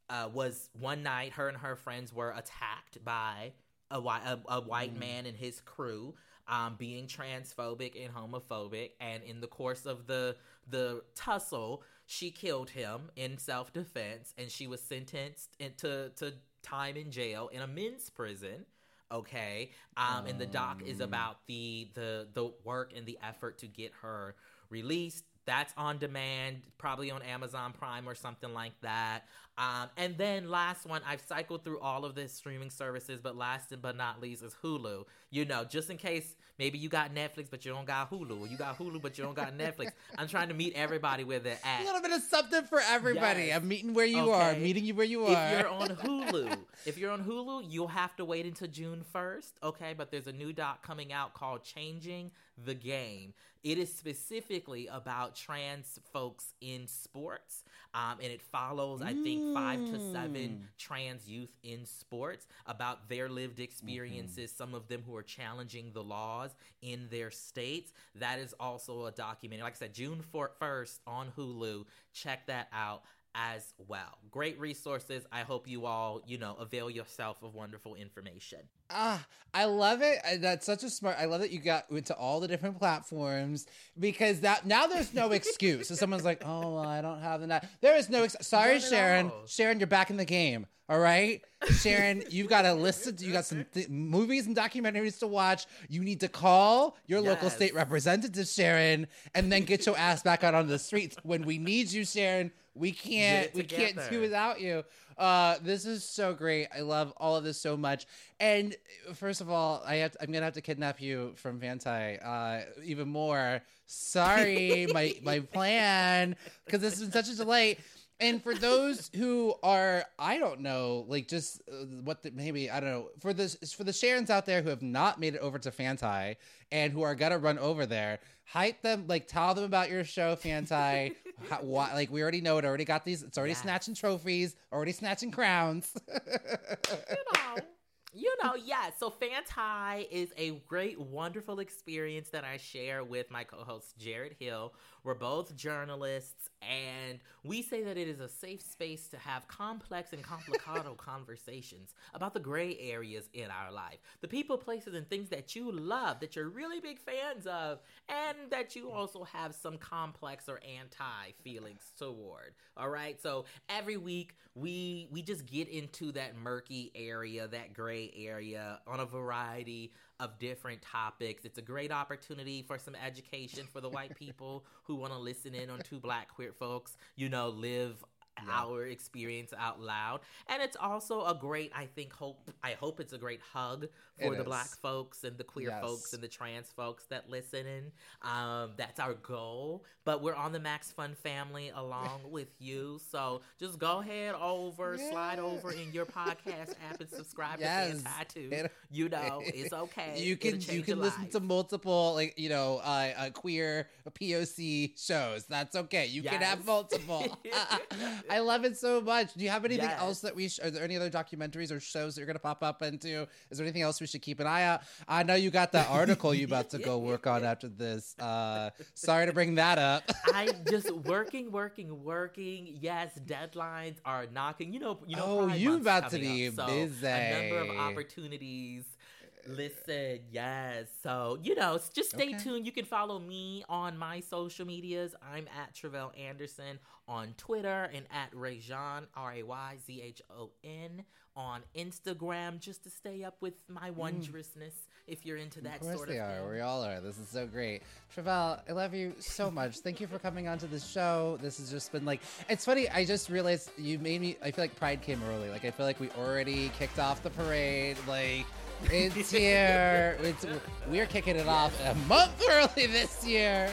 uh, was one night her and her friends were attacked by a, whi- a, a white mm. man and his crew, um, being transphobic and homophobic. And in the course of the the tussle, she killed him in self-defense, and she was sentenced into to time in jail in a men's prison. Okay, um, and the doc is about the the the work and the effort to get her released. That's on demand, probably on Amazon Prime or something like that. Um, and then last one, I've cycled through all of the streaming services, but last but not least is Hulu. You know, just in case maybe you got Netflix, but you don't got Hulu. Or you got Hulu, but you don't got Netflix. I'm trying to meet everybody where they're at. A little bit of something for everybody. Yes. I'm meeting where you Okay. are. I'm meeting you where you are. If you're on Hulu, if you're on Hulu, you'll have to wait until June first. Okay, but there's a new doc coming out called Changing the Game. It is specifically about trans folks in sports, um, and it follows, I think, five to seven trans youth in sports about their lived experiences, mm-hmm. some of them who are challenging the laws in their states. That is also a documentary. Like I said, June first on Hulu. Check that out as well. Great resources. I hope you all, you know, avail yourself of wonderful information. Ah, I love it. I- That's such a smart. I love that you got into all the different platforms, because that now there's no excuse. So someone's like, "Oh, well, I don't have the net." There is no. Ex- Sorry, Not at Sharon. all. Sharon, you're back in the game. All right, Sharon, you've got a list. Of, you got some th- movies and documentaries to watch. You need to call your local Yes. state representative, Sharon, and then get your ass back out on the streets when we need you, Sharon. We can't. it We can't do together. without you. Uh, this is so great. I love all of this so much. And first of all, I have to, I'm gonna have to kidnap you from Vantai. Uh, even more. Sorry, my my plan, because this has been such a delight. And for those who are, I don't know, like just uh, what the, maybe I don't know, for the for the Sharons out there who have not made it over to Fantai and who are gonna run over there, hype them, like tell them about your show, Fantai. How, why, like we already know it. Already got these. It's already Yes. snatching trophies. Already snatching crowns. you know, you know, yeah. So Fantai is a great, wonderful experience that I share with my co-host Jared Hill. We're both journalists, and we say that it is a safe space to have complex and complicado conversations about the gray areas in our life, the people, places, and things that you love, that you're really big fans of, and that you also have some complex or anti feelings toward. All right, so every week we we just get into that murky area, that gray area, on a variety of different topics. It's a great opportunity for some education for the white people who want to listen in on two black queer folks, you know, live yeah. our experience out loud. And it's also a great, I think, hope, I hope it's a great hug for It the is. black folks and the queer Yes. folks and the trans folks that listen in. Um, that's our goal. But we're on the Max Fun family along with you. So just go ahead over, Yeah. slide over in your podcast app and subscribe Yes. to Fantai too. It- You know, it's okay. You can It'll change you can your listen life. to multiple, like, you know, uh, uh queer P O C shows. That's okay. You can have Yes. multiple. I love it so much. Do you have anything Yes. else that we? Sh- are there any other documentaries or shows that you're gonna pop up into? Is there anything else we should keep an eye out? I know you got that article you about to go work on after this. Uh, sorry to bring that up. I'm just working, working, working. Yes, deadlines are knocking. You know, you know. Oh, Pride you Month's about to coming be up, so busy. A number of opportunities. Listen, yes. So, you know, s- just stay Okay. tuned. You can follow me on my social medias. I'm at Travell Anderson on Twitter and at Rayjon, R A Y Z H O N, on Instagram, just to stay up with my wondrousness if you're into that Of course sort they of are. thing. We all are. This is so great. Travell, I love you so much. Thank you for coming onto the show. This has just been like, it's funny. I just realized you made me, I feel like Pride came early. Like, I feel like we already kicked off the parade. Like, it's here. It's, we're kicking it off a month early this year.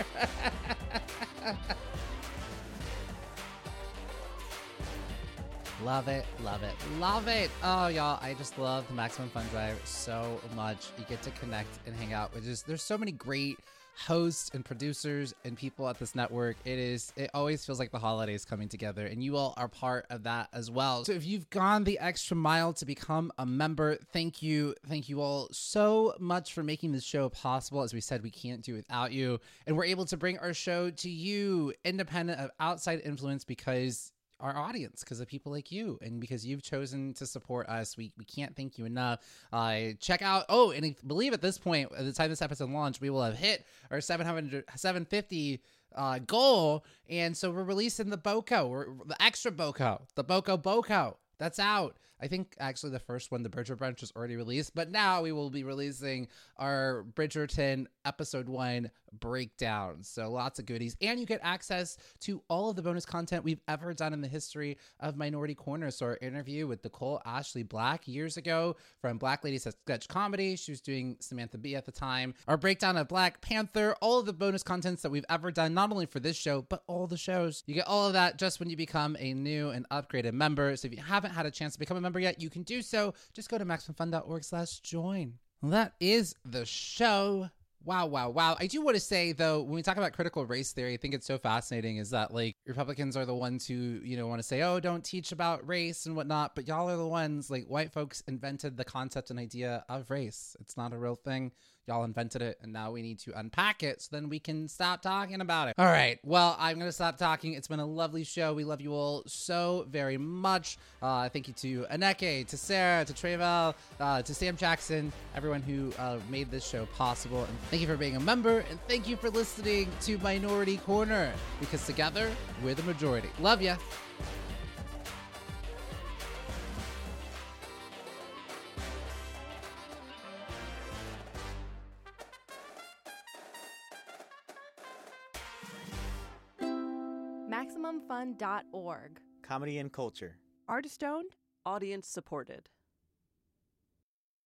Love it, love it, love it. Oh, y'all, I just love the Maximum Fun Drive so much. You get to connect and hang out with just, there's so many great hosts and producers and people at this network. It is, it always feels like the holidays coming together, and you all are part of that as well. So if you've gone the extra mile to become a member, thank you. Thank you all so much for making this show possible. As we said, we can't do without you. And we're able to bring our show to you independent of outside influence because our audience, because of people like you, and because you've chosen to support us. We we can't thank you enough. Uh, check out, oh, and I believe at this point, at the time this episode launched, we will have hit our seven hundred, seven fifty uh, goal. And so we're releasing the Boko, we're, the extra Boko, the Boko Boko. That's out. I think actually the first one, the Bridger Brunch, was already released, but now we will be releasing our Bridgerton episode one breakdown. So lots of goodies, and you get access to all of the bonus content we've ever done in the history of Minority Corner. So our interview with Nicole Ashley Black years ago from Black Ladies Sketch Comedy. She was doing Samantha Bee at the time. Our breakdown of Black Panther, all of the bonus contents that we've ever done, not only for this show, but all the shows. You get all of that just when you become a new and upgraded member. So if you haven't had a chance to become a member yet, you can do so. Just go to maximumfun.org slash join. Well, that is the show. Wow, wow, wow. I do want to say, though, when we talk about critical race theory, I think it's so fascinating is that, like, Republicans are the ones who, you know, want to say, oh, don't teach about race and whatnot. But y'all are the ones, like, white folks invented the concept and idea of race. It's not a real thing. Y'all invented it, and now we need to unpack it so then we can stop talking about it. All right. Well, I'm going to stop talking. It's been a lovely show. We love you all so very much. Uh, thank you to Aneke, to Sarah, to Trevel, uh, to Sam Jackson, everyone who uh, made this show possible. And thank you for being a member, and thank you for listening to Minority Corner, because together, we're the majority. Love ya. Maximum Fun dot org. Comedy and culture. Artist owned, audience supported.